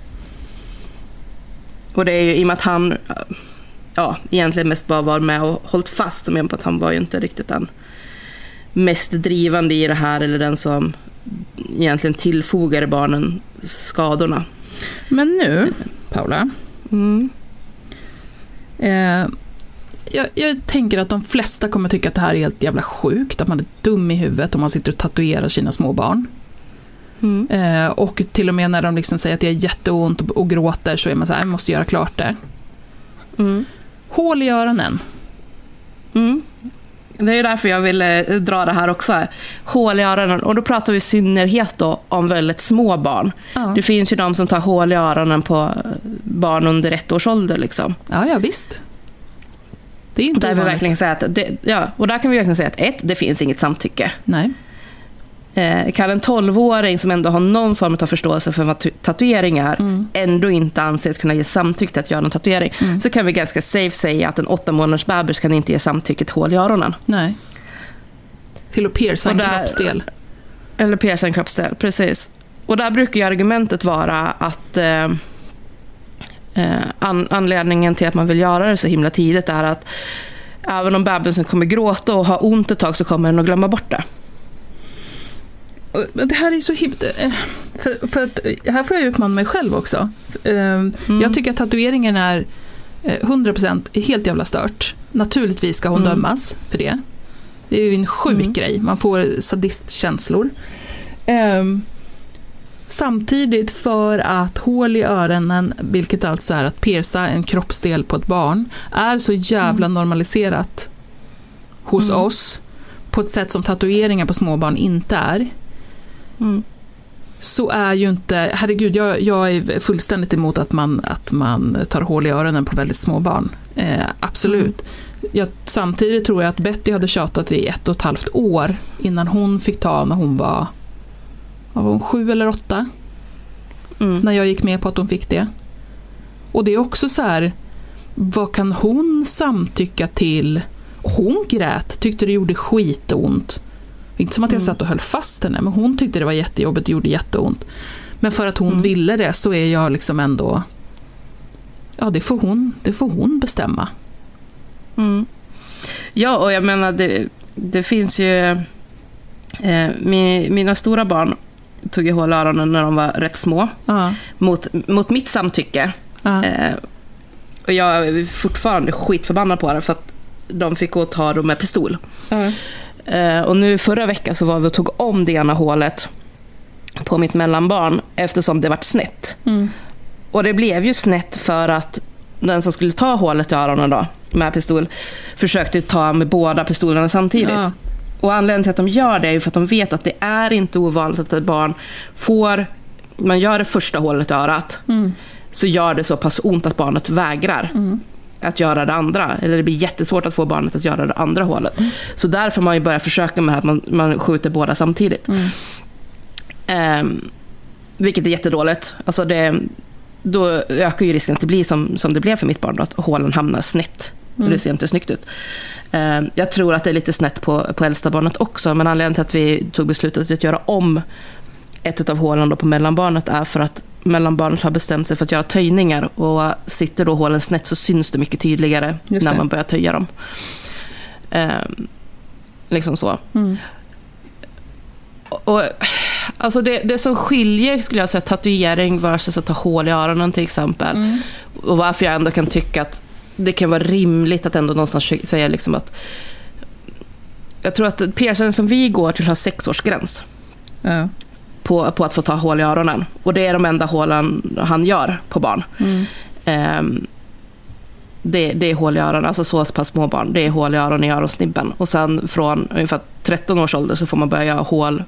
[SPEAKER 8] Och det är ju i och med att han ja, egentligen mest bara var med och hållit fast, som jag på att han var ju inte riktigt den mest drivande i det här eller den som egentligen tillfogade barnen skadorna.
[SPEAKER 9] Men nu, Paula, mm. eh, jag, jag tänker att de flesta kommer tycka att det här är helt jävla sjukt, att man är dum i huvudet om man sitter och tatuerar sina små barn. Mm. Eh, och till och med när de liksom säger att det är jätteont och, och gråter så är man så här, jag måste göra klart det. Mm. Hål i öronen.
[SPEAKER 8] Mm. Det är därför jag ville dra det här också. Hål i öronen. Och då pratar vi i synnerhet då om väldigt små barn. Ja. Det finns ju de som tar hål i öronen på barn under ett års ålder liksom.
[SPEAKER 9] Ja, ja visst. Det är inte
[SPEAKER 8] där vi verkligen säga att det, ja, och där kan vi verkligen säga att ett, det finns inget samtycke.
[SPEAKER 9] Nej.
[SPEAKER 8] Eh, kan en tolvåring som ändå har någon form av förståelse för vad tatueringar mm. ändå inte anses kunna ge samtycke till att göra en tatuering, mm. så kan vi ganska safe säga att en åtta månaders bebis kan inte ge samtycke till hål i öronen.
[SPEAKER 9] Nej. Till att pierca en där, kroppsdel.
[SPEAKER 8] Eller pierca en kroppsdel, precis. Och där brukar ju argumentet vara att eh, eh, an- anledningen till att man vill göra det så himla tidigt är att även om bebisen kommer gråta och ha ont ett tag så kommer den att glömma bort det.
[SPEAKER 9] Det här är så himla... För, för att, här får jag utmana mig själv också. Mm. Jag tycker att tatueringen är hundra procent helt jävla stört. Naturligtvis ska hon mm. dömas för det. Det är ju en sjuk mm. grej. Man får sadistkänslor. Um, samtidigt för att hål i öronen, vilket alltså är att pierca en kroppsdel på ett barn, är så jävla mm. normaliserat hos mm. oss på ett sätt som tatueringar på småbarn inte är.
[SPEAKER 8] Mm.
[SPEAKER 9] så är ju inte, herregud, jag, jag är fullständigt emot att man, att man tar hål i öronen på väldigt små barn. Eh, absolut. Mm. Jag, samtidigt tror jag att Betty hade tjatat i ett och ett halvt år innan hon fick ta när hon var, var hon sju eller åtta. Mm. När jag gick med på att hon fick det. Och det är också så här, vad kan hon samtycka till? Hon grät, tyckte det gjorde skitont. Inte som att jag satt och höll fast henne, men hon tyckte det var jättejobbigt och gjorde jätteont. Men för att hon mm. ville det så är jag liksom ändå, ja, det får hon, det får hon bestämma.
[SPEAKER 8] Mm. Ja, och jag menar det, det finns ju eh, min, mina stora barn tog ju hål i öronen när de var rätt små. Uh-huh. mot, mot mitt samtycke. Uh-huh. Eh, och jag är fortfarande skitförbannad på det för att de fick gå och ta dem med pistol. Uh-huh. Uh, och nu förra veckan så var vi och tog om det ena hålet på mitt mellanbarn eftersom det var snett. Mm. Och det blev ju snett för att den som skulle ta hålet i öronen då med pistol försökte ta med båda pistolerna samtidigt. Ja. Och anledningen till att de gör det är ju för att de vet att det är inte ovanligt att ett barn får, man gör det första hålet i örat mm. så gör det så pass ont att barnet vägrar. Mm. att göra det andra, eller det blir jättesvårt att få barnet att göra det andra hålet. Mm. Så därför man ju börjar försöka med att man, man skjuter båda samtidigt. Mm. Um, vilket är jättedåligt. Alltså det, då ökar ju risken att det blir som, som det blev för mitt barn då, att hålen hamnar snett. Mm. Det ser inte snyggt ut. Um, jag tror att det är lite snett på, på äldsta barnet också, men anledningen till att vi tog beslutet att göra om ett av hålen då på mellanbarnet är för att mellanbarnet har bestämt sig för att göra töjningar, och sitter då hålen snett så syns det mycket tydligare när man börjar töja dem. Um, liksom så. Mm. Och, och alltså det, det som skiljer, skulle jag säga, tatuering versus att ta hål i öronen till exempel. Mm. Och varför jag ändå kan tycka att det kan vara rimligt att ändå någonstans säga liksom att jag tror att piercingen som vi går till har sexårsgräns. Ja. På, på att få ta hål i öronen. Och det är de enda hålen han gör på barn. Mm. Um, det, det är hål i öronen, alltså så pass små barn. Det är hål i öronen i öronsnibben. Och sen från ungefär tretton års ålder så får man börja göra hål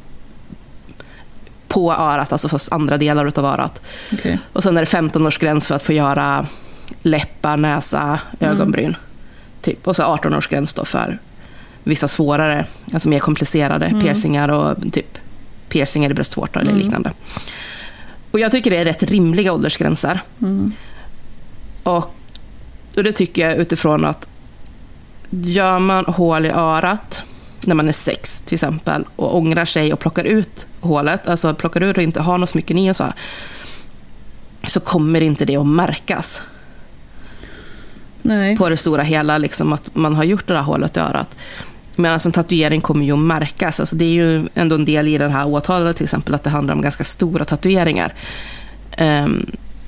[SPEAKER 8] på örat, alltså för andra delar utav örat. Okay. Och sen är det femton års gräns för att få göra läppar, näsa, ögonbryn. Mm. Typ. Och så arton års gräns då för vissa svårare, alltså mer komplicerade mm. piercingar och typ piercingar i bröstvårta eller mm. liknande. Och jag tycker det är rätt rimliga åldersgränser. Mm. Och, och det tycker jag utifrån att gör man hål i örat när man är sex till exempel och ångrar sig och plockar ut hålet, alltså plockar ut och inte har något smycken i och så här, så kommer inte det att märkas. Nej. På det stora hela liksom, att man har gjort det där hålet i örat. Men alltså en tatuering kommer ju att märkas. Alltså det är ju ändå en del i den här åtalet till exempel att det handlar om ganska stora tatueringar. Um,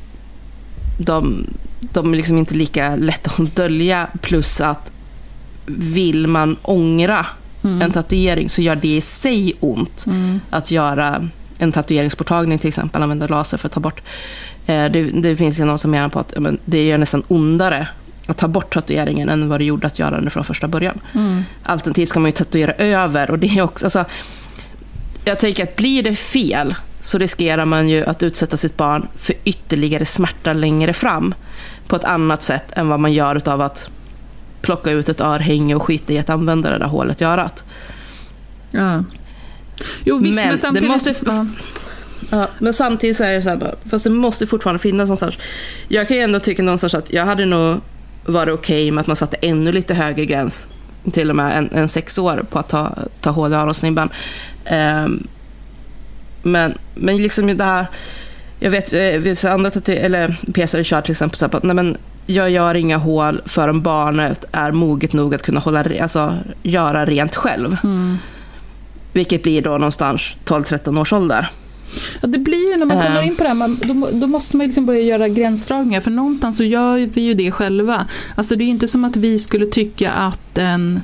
[SPEAKER 8] de, de är liksom inte lika lätta att dölja, plus att vill man ångra mm. en tatuering så gör det i sig ont. Mm. Att göra en tatueringsborttagning till exempel, använda laser för att ta bort. Uh, det, det finns ju någon som menar på att men, det gör nästan ondare att ta bort tatueringen än vad det gjorde att göra den från första början. Mm. Alternativt ska man ju tatuera över, och det är också, alltså, jag tänker att blir det fel så riskerar man ju att utsätta sitt barn för ytterligare smärta längre fram på ett annat sätt än vad man gör utav att plocka ut ett örhänge och skita i att använda det där hålet i örat.
[SPEAKER 9] Ja. Jo, visst, men, men samtidigt... Det måste... Ja.
[SPEAKER 8] Ja, men samtidigt så är det så här, fast det måste fortfarande finnas någonstans. Jag kan ju ändå tycka någonstans att jag hade nog varit okej med att man satte ännu lite högre gräns, till och med en, en sex år på att ta, ta hål i öronsnibban. Um, men, men liksom det här, jag vet, vet andra tatu- eller piercare kör till exempel så här, att nej, men jag gör inga hål förrän barnet är moget nog att kunna hålla, alltså, göra rent själv. Mm. Vilket blir då någonstans tolv tretton års ålder.
[SPEAKER 9] Ja, det blir ju när man kommer in på det här, man, då, då måste man liksom börja göra gränsdragningar, för någonstans så gör vi ju det själva. Alltså det är ju inte som att vi skulle tycka att en,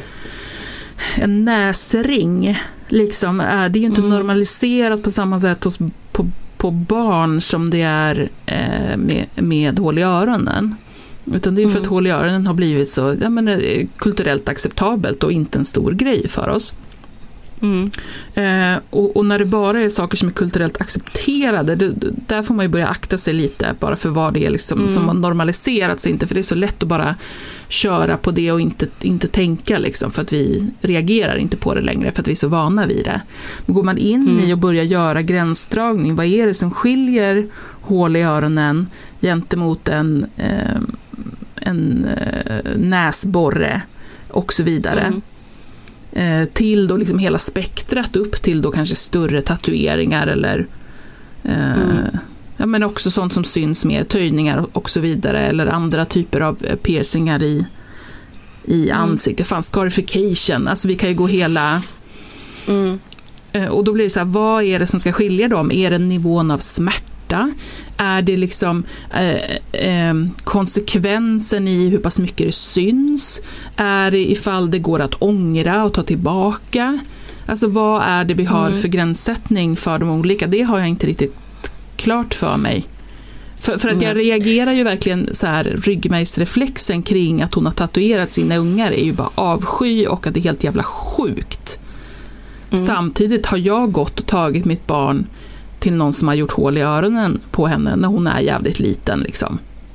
[SPEAKER 9] en näsring liksom är, det är ju inte mm. normaliserat på samma sätt hos, på, på barn som det är eh, med, med hål i öronen. Utan det är för mm. att hål i öronen har blivit så ja, men, kulturellt acceptabelt och inte en stor grej för oss. Mm. Eh, och, och när det bara är saker som är kulturellt accepterade, det, det, där får man ju börja akta sig lite bara för vad det är liksom, mm. som har normaliserats, inte för det är så lätt att bara köra på det och inte, inte tänka liksom, för att vi reagerar inte på det längre för att vi är så vana vid det. Men går man in mm. i och börjar göra gränsdragning, vad är det som skiljer hål i öronen gentemot en, eh, en eh, näsborre och så vidare. Mm. Till då liksom hela spektrat upp till då kanske större tatueringar eller eh, mm. ja, men också sånt som syns mer, töjningar och så vidare, eller andra typer av piercingar i, i mm. ansiktet. Fan, scarification, alltså vi kan ju gå hela mm. eh, och då blir det så här, vad är det som ska skilja dem? Är det nivån av smärta? Är det liksom eh, eh, konsekvensen i hur pass mycket det syns? Är det ifall det går att ångra och ta tillbaka? Alltså vad är det vi har mm. för gränssättning för de olika? Det har jag inte riktigt klart för mig. För, för att mm. jag reagerar ju verkligen så här, ryggmärgsreflexen kring att hon har tatuerat sina ungar är ju bara avsky och att det är helt jävla sjukt. Mm. Samtidigt har jag gått och tagit mitt barn till någon som har gjort hål i öronen på henne när hon är jävligt liten liksom.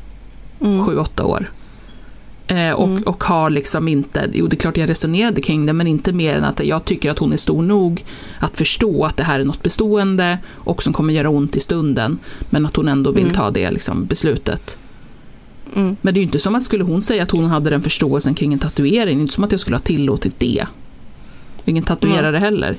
[SPEAKER 9] Mm. Sju, åtta år. Eh, och, mm. och har liksom inte, jo det är klart jag resonerade kring det, men inte mer än att jag tycker att hon är stor nog att förstå att det här är något bestående och som kommer göra ont i stunden, men att hon ändå vill mm. ta det liksom, beslutet. Mm. Men det är ju inte som att skulle hon säga att hon hade den förståelsen kring en tatuering, det är inte som att jag skulle ha tillåtit det. Ingen tatuerare mm. heller.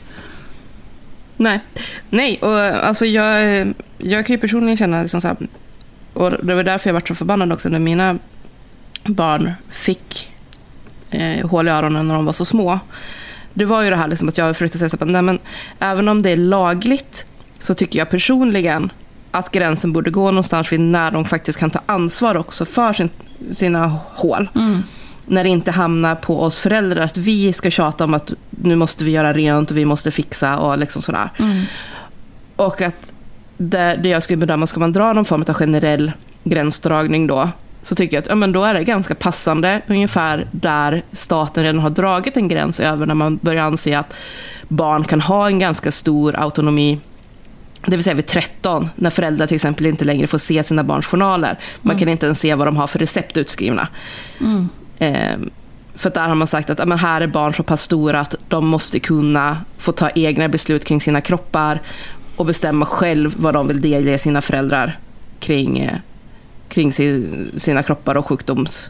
[SPEAKER 8] Nej, nej och alltså jag, jag kan ju personligen känna liksom så här, och det var därför jag var så förbannad också när mina barn fick eh, hål i öronen när de var så små. Det var ju det här liksom att jag försökte säga så att nej, men även om det är lagligt så tycker jag personligen att gränsen borde gå någonstans vid när de faktiskt kan ta ansvar också för sin, sina hål. Mm. När det inte hamnar på oss föräldrar att vi ska tjata om att nu måste vi göra rent och vi måste fixa och liksom sådär. Mm. Och att det, det jag skulle bedöma, ska man dra någon form av generell gränsdragning då, så tycker jag att ja, men då är det ganska passande ungefär där staten redan har dragit en gräns över när man börjar anse att barn kan ha en ganska stor autonomi. Det vill säga vid tretton, när föräldrar till exempel inte längre får se sina barns journaler. Man mm. kan inte ens se vad de har för recept utskrivna. Mm. Eh, för där har man sagt att ja, men här är barn så pass stora att de måste kunna få ta egna beslut kring sina kroppar och bestämma själv vad de vill delge sina föräldrar kring, eh, kring sin, sina kroppar och sjukdomsbilder.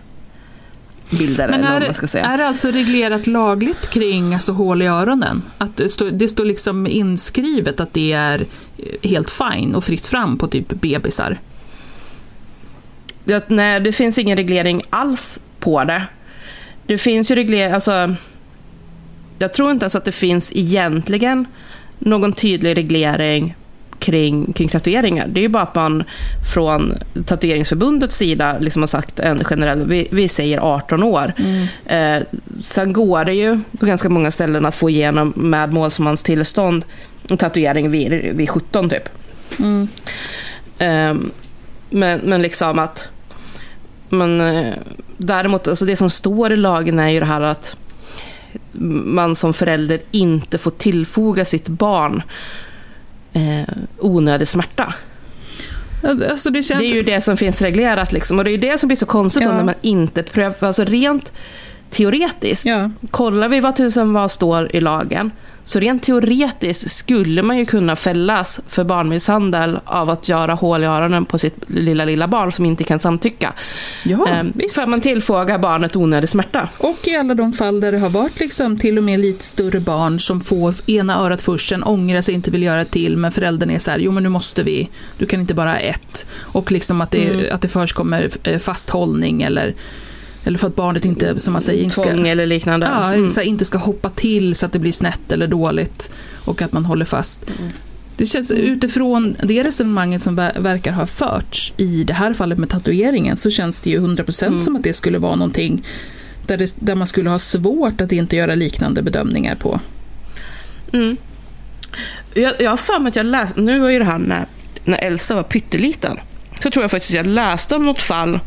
[SPEAKER 9] Men är,
[SPEAKER 8] eller vad man ska säga.
[SPEAKER 9] Är det alltså reglerat lagligt kring alltså, hål i öronen? Att det står, det står liksom inskrivet att det är helt fine och fritt fram på typ bebisar?
[SPEAKER 8] Ja, nej, det finns ingen reglering alls på det. Det finns ju reglering, alltså jag tror inte ens att det finns egentligen någon tydlig reglering kring, kring tatueringar. Det är ju bara att man från tatueringsförbundets sida liksom har sagt en generell, vi, vi säger arton år. Mm. Eh, sen går det ju på ganska många ställen att få igenom med målsmans tillstånd en tatuering vid, vid sjutton typ. Mm. Eh, men, men liksom att men eh, däremot, alltså det som står i lagen är ju det här att man som förälder inte får tillfoga sitt barn eh, onödig smärta.
[SPEAKER 9] Alltså det, känns...
[SPEAKER 8] det är ju det som finns reglerat liksom. Och det är ju det som blir så konstigt ja. När man inte prövar, alltså rent teoretiskt ja. Kollar vi vad tusen vad står i lagen, så rent teoretiskt skulle man ju kunna fällas för barnmisshandel av att göra hål i öronen på sitt lilla lilla barn som inte kan samtycka.
[SPEAKER 9] Ja,
[SPEAKER 8] ehm, för att man tillfogar barnet onödig smärta.
[SPEAKER 9] Och i alla de fall där det har varit liksom till och med lite större barn som får ena örat först, sen ångrar sig, inte vill göra till, men föräldern är så här, jo men nu måste vi, du kan inte bara ha ett. Och liksom att det, mm. att det först kommer fasthållning eller Eller för att barnet inte, som man säger, inte ska,
[SPEAKER 8] tvång eller liknande.
[SPEAKER 9] Ja,
[SPEAKER 8] mm.
[SPEAKER 9] så inte ska hoppa till så att det blir snett eller dåligt och att man håller fast. Mm. Det känns utifrån det resonemanget som verkar ha förts i det här fallet med tatueringen, så känns det ju hundra procent mm. som att det skulle vara någonting där, det, där man skulle ha svårt att inte göra liknande bedömningar på.
[SPEAKER 8] Mm. Jag, jag har för mig att jag läste, nu var ju det här när, när Elsa var pytteliten, så tror jag faktiskt att jag läste om något fall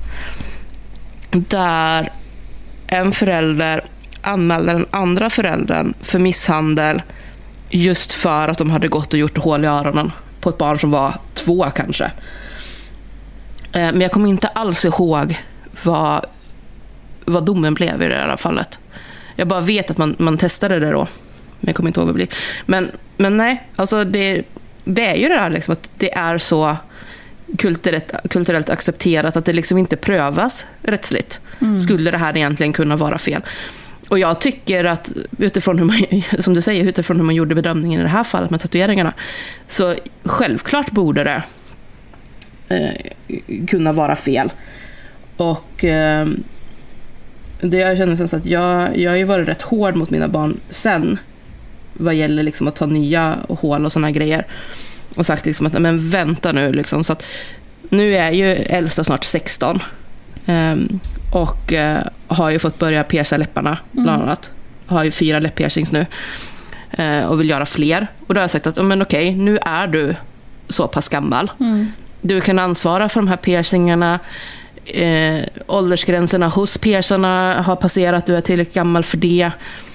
[SPEAKER 8] där en förälder anmälde den andra föräldern för misshandel just för att de hade gått och gjort hål i öronen på ett barn som var två kanske. Men jag kommer inte alls ihåg vad, vad domen blev i det här fallet. Jag bara vet att man, man testade det då. Men jag kommer inte ihåg vad det blir. Men, men nej, alltså det, det är ju det där liksom att det är så kulturellt, kulturellt accepterat att det liksom inte prövas rättsligt. Mm. Skulle det här egentligen kunna vara fel? Och jag tycker att utifrån hur man, som du säger, utifrån hur man gjorde bedömningen i det här fallet med tatueringarna, så självklart borde det eh, kunna vara fel. Och eh, det jag känner som så att jag, jag har ju varit rätt hård mot mina barn sen vad gäller liksom att ta nya hål och såna grejer. Och sagt liksom att men vänta nu liksom, så att nu är ju äldsta snart sexton. Um, och uh, har ju fått börja pierca läpparna bland annat. Har ju fyra läpppiercings nu uh, och vill göra fler. Och då har jag sagt att oh, men okej, nu är du så pass gammal. Mm. Du kan ansvara för de här piercingarna. Uh, åldersgränserna hos piercarna har passerat. Du är tillräckligt gammal för det.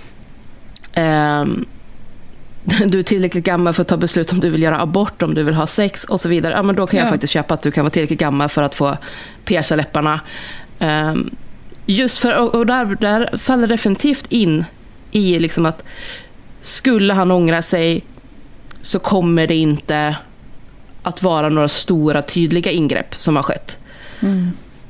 [SPEAKER 8] Um, du är tillräckligt gammal för att ta beslut om du vill göra abort, om du vill ha sex och så vidare. Ja, men då kan jag ja. faktiskt köpa att du kan vara tillräckligt gammal för att få pierca läpparna. Um, just för, och, och där, där faller definitivt in i liksom att skulle han ångra sig så kommer det inte att vara några stora tydliga ingrepp som har skett. Mm.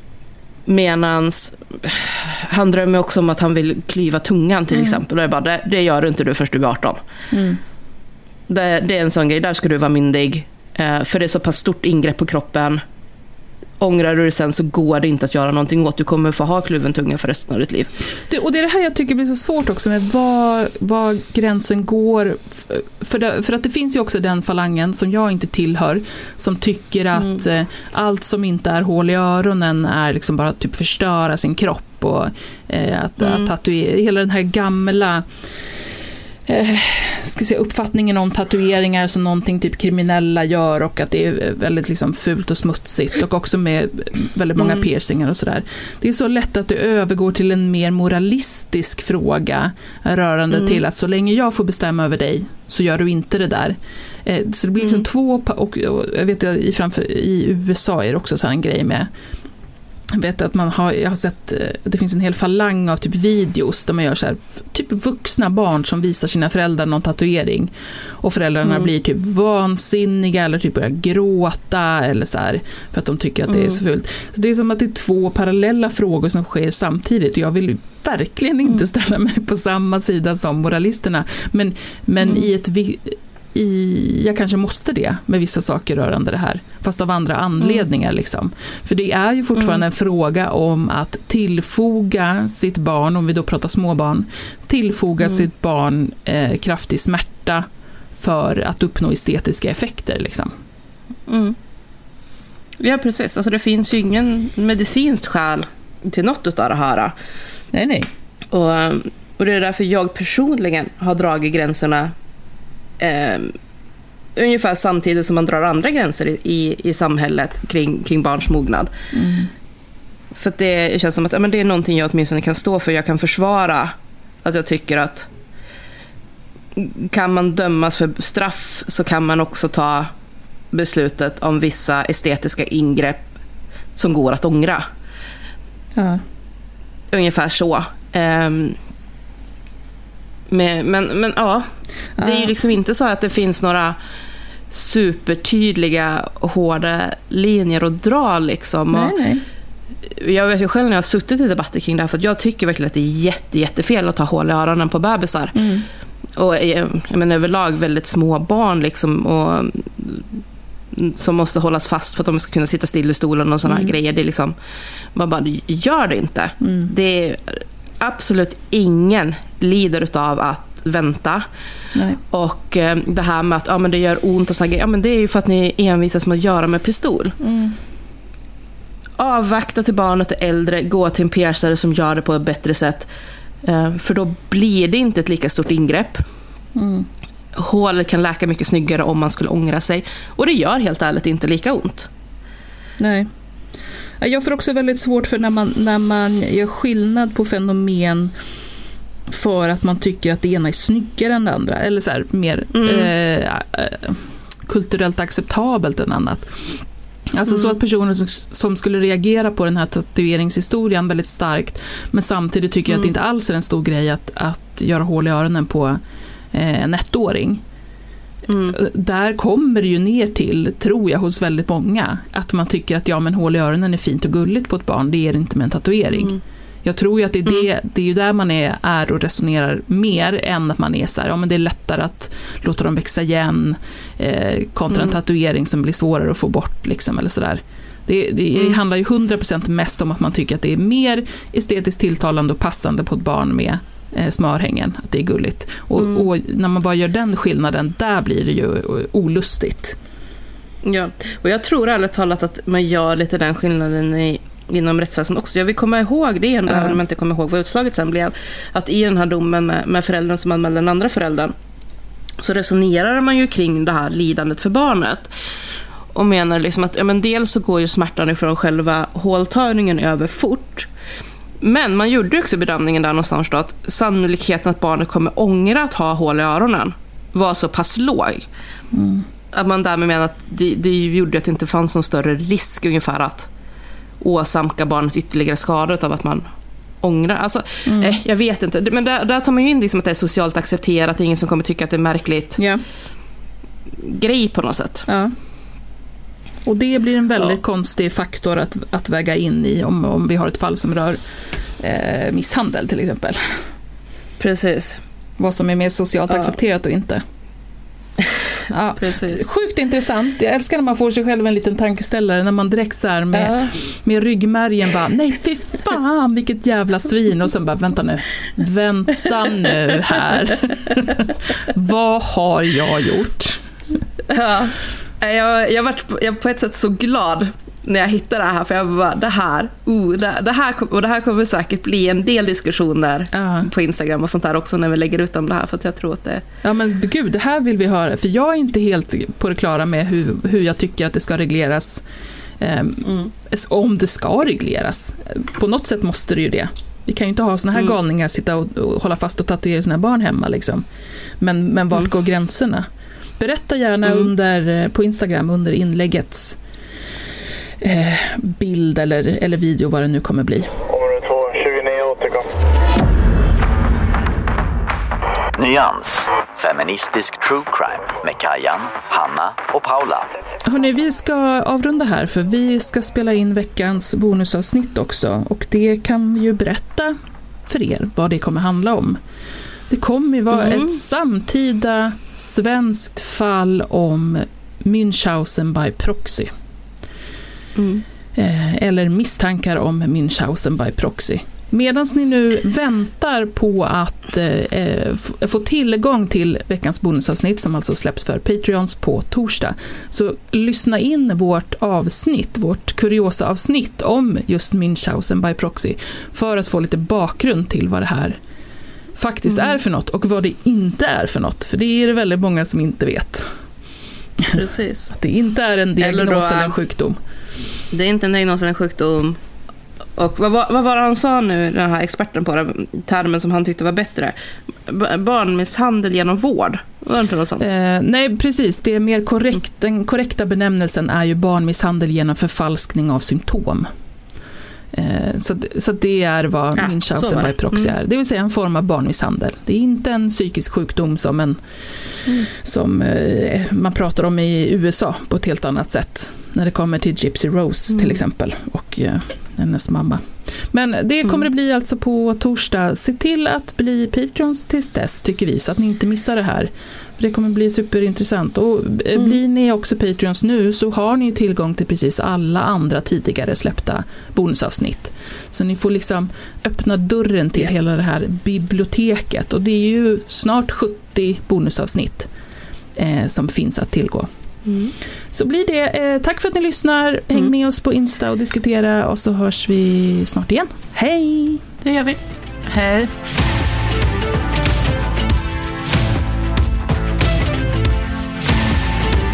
[SPEAKER 8] Medans han drömmer också om att han vill klyva tungan till mm. exempel. Och jag bara, det, det gör inte du först du är arton. Mm. Det, det är en sån grej, där ska du vara myndig. Eh, för det är så pass stort ingrepp på kroppen. Ångrar du det sen så går det inte att göra någonting åt. Du kommer få ha kluven tunga för resten av ditt liv.
[SPEAKER 9] Det, och det är det här jag tycker blir så svårt också med var, var gränsen går. För, det, för att det finns ju också den falangen som jag inte tillhör som tycker att mm. eh, allt som inte är hål i öronen är liksom bara typ förstöra sin kropp och eh, att, mm. att tatuera. Hela den här gamla Eh, ska säga, uppfattningen om tatueringar som någonting typ kriminella gör och att det är väldigt liksom fult och smutsigt och också med väldigt många mm. piercingar och sådär. Det är så lätt att det övergår till en mer moralistisk fråga rörande mm. till att så länge jag får bestämma över dig så gör du inte det där. Eh, så det blir liksom mm. två och, och jag vet i, framför, i U S A är det också så en grej med. Jag vet att man har, jag har sett, det finns en hel falang av typ videos där man gör så här, typ vuxna barn som visar sina föräldrar någon tatuering och föräldrarna mm. blir typ vansinniga eller typ börjar gråta eller så här, för att de tycker att mm. det är så fult. Så det är som att det är två parallella frågor som sker samtidigt och jag vill verkligen inte ställa mig på samma sida som moralisterna, men, men mm. i ett I, jag kanske måste det med vissa saker rörande det här, fast av andra anledningar mm. liksom. För det är ju fortfarande mm. en fråga om att tillfoga sitt barn, om vi då pratar småbarn, tillfoga mm. sitt barn eh, kraftig smärta för att uppnå estetiska effekter liksom.
[SPEAKER 8] Mm. Ja, precis. Alltså det finns ju ingen medicinskt skäl till något av det här.
[SPEAKER 9] Nej, nej.
[SPEAKER 8] Och, och det är därför jag personligen har dragit gränserna Eh, ungefär samtidigt som man drar andra gränser i, i, i samhället kring, kring barns mognad. Mm. För att det känns som att ja, men det är någonting jag åtminstone kan stå för. Jag kan försvara att jag tycker att kan man dömas för straff så kan man också ta beslutet om vissa estetiska ingrepp som går att ångra. Ja. Ungefär så. Eh, Men, men, men ja, det är ju liksom inte så att det finns några supertydliga hårda linjer att dra liksom. Nej, nej. Jag vet ju själv när jag har suttit i debatter kring det här, för att jag tycker verkligen att det är jätte, jättefel att ta hål i öronen på bebisar. Mm. Och jag, jag menar överlag väldigt små barn liksom, och som måste hållas fast för att de ska kunna sitta still i stolen och såna mm. här grejer. Det är liksom, man bara gör det inte. Mm. Det är absolut ingen lider utav att vänta. Nej. Och eh, det här med att ja, men det gör ont och så här, ja, men det är ju för att ni envisas med att göra med pistol. Mm. Avvakta till barnet är äldre, gå till en piercare som gör det på ett bättre sätt. Eh, för då blir det inte ett lika stort ingrepp. Mm. Hålet kan läka mycket snyggare om man skulle ångra sig. Och det gör helt ärligt inte lika ont.
[SPEAKER 9] Nej. Jag får också väldigt svårt för när man, när man gör skillnad på fenomen. för att man tycker att det ena är snyggare än det andra, eller så här, mer mm. eh, kulturellt acceptabelt än annat. Alltså mm. så att personer som, som skulle reagera på den här tatueringshistorien väldigt starkt, men samtidigt tycker mm. att det inte alls är en stor grej att, att göra hål i öronen på eh, en ettåring. Mm. Där kommer det ju ner till, tror jag, hos väldigt många, att man tycker att ja, men hål i öronen är fint och gulligt på ett barn, det är det inte med en tatuering. Mm. Jag tror ju att det är, det, mm. det är ju där man är, är och resonerar mer än att man är så här, ja men det är lättare att låta dem växa igen eh, kontra mm. en tatuering som blir svårare att få bort liksom, eller sådär. Det, det mm. handlar ju hundra procent mest om att man tycker att det är mer estetiskt tilltalande och passande på ett barn med eh, smörhängen, att det är gulligt. Och, mm. och när man bara gör den skillnaden, där blir det ju olustigt.
[SPEAKER 8] Ja, och jag tror ärligt talat att man gör lite den skillnaden i inom rättsväsendet också. Jag vill komma ihåg det ändå, även om jag inte kommer ihåg vad utslaget sen blev, att i den här domen med, med föräldern som anmälde den andra föräldern, så resonerar man ju kring det här lidandet för barnet och menar liksom att ja, men dels så går ju smärtan ifrån själva håltagningen över fort, men man gjorde också bedömningen där någonstans då, att sannolikheten att barnet kommer ångra att ha hål i öronen var så pass låg mm. att man därmed menar att det, det gjorde att det inte fanns någon större risk ungefär att åsamka barnet ytterligare skador av att man ångrar. Alltså, mm. eh, jag vet inte. Men där, där tar man ju in liksom att det är socialt accepterat. Det är ingen som kommer tycka att det är märkligt yeah. grej på något sätt.
[SPEAKER 9] Ja. Och det blir en väldigt ja. konstig faktor att, att väga in i om, om vi har ett fall som rör eh, misshandel till exempel.
[SPEAKER 8] Precis.
[SPEAKER 9] Vad som är mer socialt ja. accepterat och inte. Ja, precis. Sjukt intressant. Jag älskar när man får sig själv en liten tankeställare, när man direkt så här med, ja. med ryggmärgen bara, nej fy fan vilket jävla svin, och sen bara, vänta nu vänta nu här vad har jag gjort?
[SPEAKER 8] Ja, jag, jag var jag på ett sätt så glad när jag hittade det här, för jag bara, det här, uh, det, det här och det här kommer säkert bli en del diskussioner uh. på Instagram och sånt där också när vi lägger ut om det här, för att jag tror att det...
[SPEAKER 9] Ja men gud, det här vill vi höra, för jag är inte helt på det klara med hur, hur jag tycker att det ska regleras, um, mm. om det ska regleras. På något sätt måste det ju det. Vi kan ju inte ha såna här mm. galningar, sitta och, och hålla fast och tatuera sina barn hemma liksom. Men, men vart mm. går gränserna? Berätta gärna mm. under, på Instagram under inläggets Eh, bild eller, eller video, vad det nu kommer bli.
[SPEAKER 10] Nyans, feministisk true crime med Kajan, Hanna och Paula.
[SPEAKER 9] Hörrni, vi ska avrunda här, för vi ska spela in veckans bonusavsnitt också, och det kan vi ju berätta för er vad det kommer handla om. Det kommer ju vara mm. ett samtida svenskt fall om Münchhausen by proxy. Mm. Eller misstankar om Münchhausen by proxy. Medan ni nu väntar på att eh, få tillgång till veckans bonusavsnitt, som alltså släpps för Patreons på torsdag, så lyssna in vårt avsnitt, vårt kuriosa avsnitt om just Münchhausen by proxy, för att få lite bakgrund till vad det här faktiskt mm. är för något och vad det inte är för något, för det är det väldigt många som inte vet.
[SPEAKER 8] Precis.
[SPEAKER 9] Att det inte är en diagnos eller, då, eller en sjukdom.
[SPEAKER 8] Det är inte en diagnos eller en sjukdom. Och vad, vad, vad var det han sa nu, den här experten på det, termen som han tyckte var bättre? B- barnmisshandel genom vård. Var det inte något sånt?
[SPEAKER 9] Eh, nej, precis. Det är mer korrekt. Den korrekta benämnelsen är ju barnmisshandel genom förfalskning av symptom. Eh, så, så det är vad ja, Münchhausen by proxy är. Det vill säga en form av barnmisshandel. Det är inte en psykisk sjukdom som, en, mm. som eh, man pratar om i U S A på ett helt annat sätt. När det kommer till Gypsy Rose mm. till exempel, och eh, hennes mamma. Men det kommer mm. det bli alltså på torsdag. Se till att bli Patreons tills dess, tycker vi, så att ni inte missar det här. Det kommer bli superintressant. Och mm. blir ni också Patreons nu, så har ni tillgång till precis alla andra tidigare släppta bonusavsnitt. Så ni får liksom öppna dörren till yeah. hela det här biblioteket. Och det är ju snart sjuttio bonusavsnitt eh, som finns att tillgå. Mm. Så blir det. Eh, tack för att ni lyssnar. Häng mm. med oss på Insta och diskutera, och så hörs vi snart igen. Hej!
[SPEAKER 8] Det gör vi. Hej!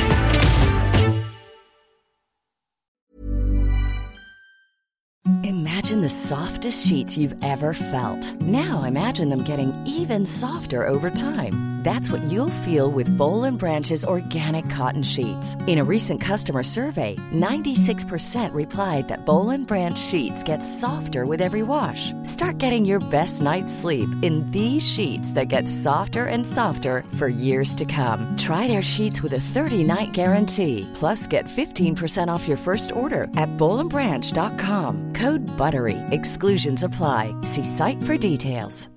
[SPEAKER 12] Imagine imagine the softest sheets you've ever felt. Now imagine them getting even softer over time. That's what you'll feel with Boll and Branch's organic cotton sheets. In a recent customer survey, ninety-six percent replied that Boll and Branch sheets get softer with every wash. Start getting your best night's sleep in these sheets that get softer and softer for years to come. Try their sheets with a thirty-night guarantee. Plus, get fifteen percent off your first order at boll and branch dot com. Code BUTTERY. Exclusions apply. See site for details.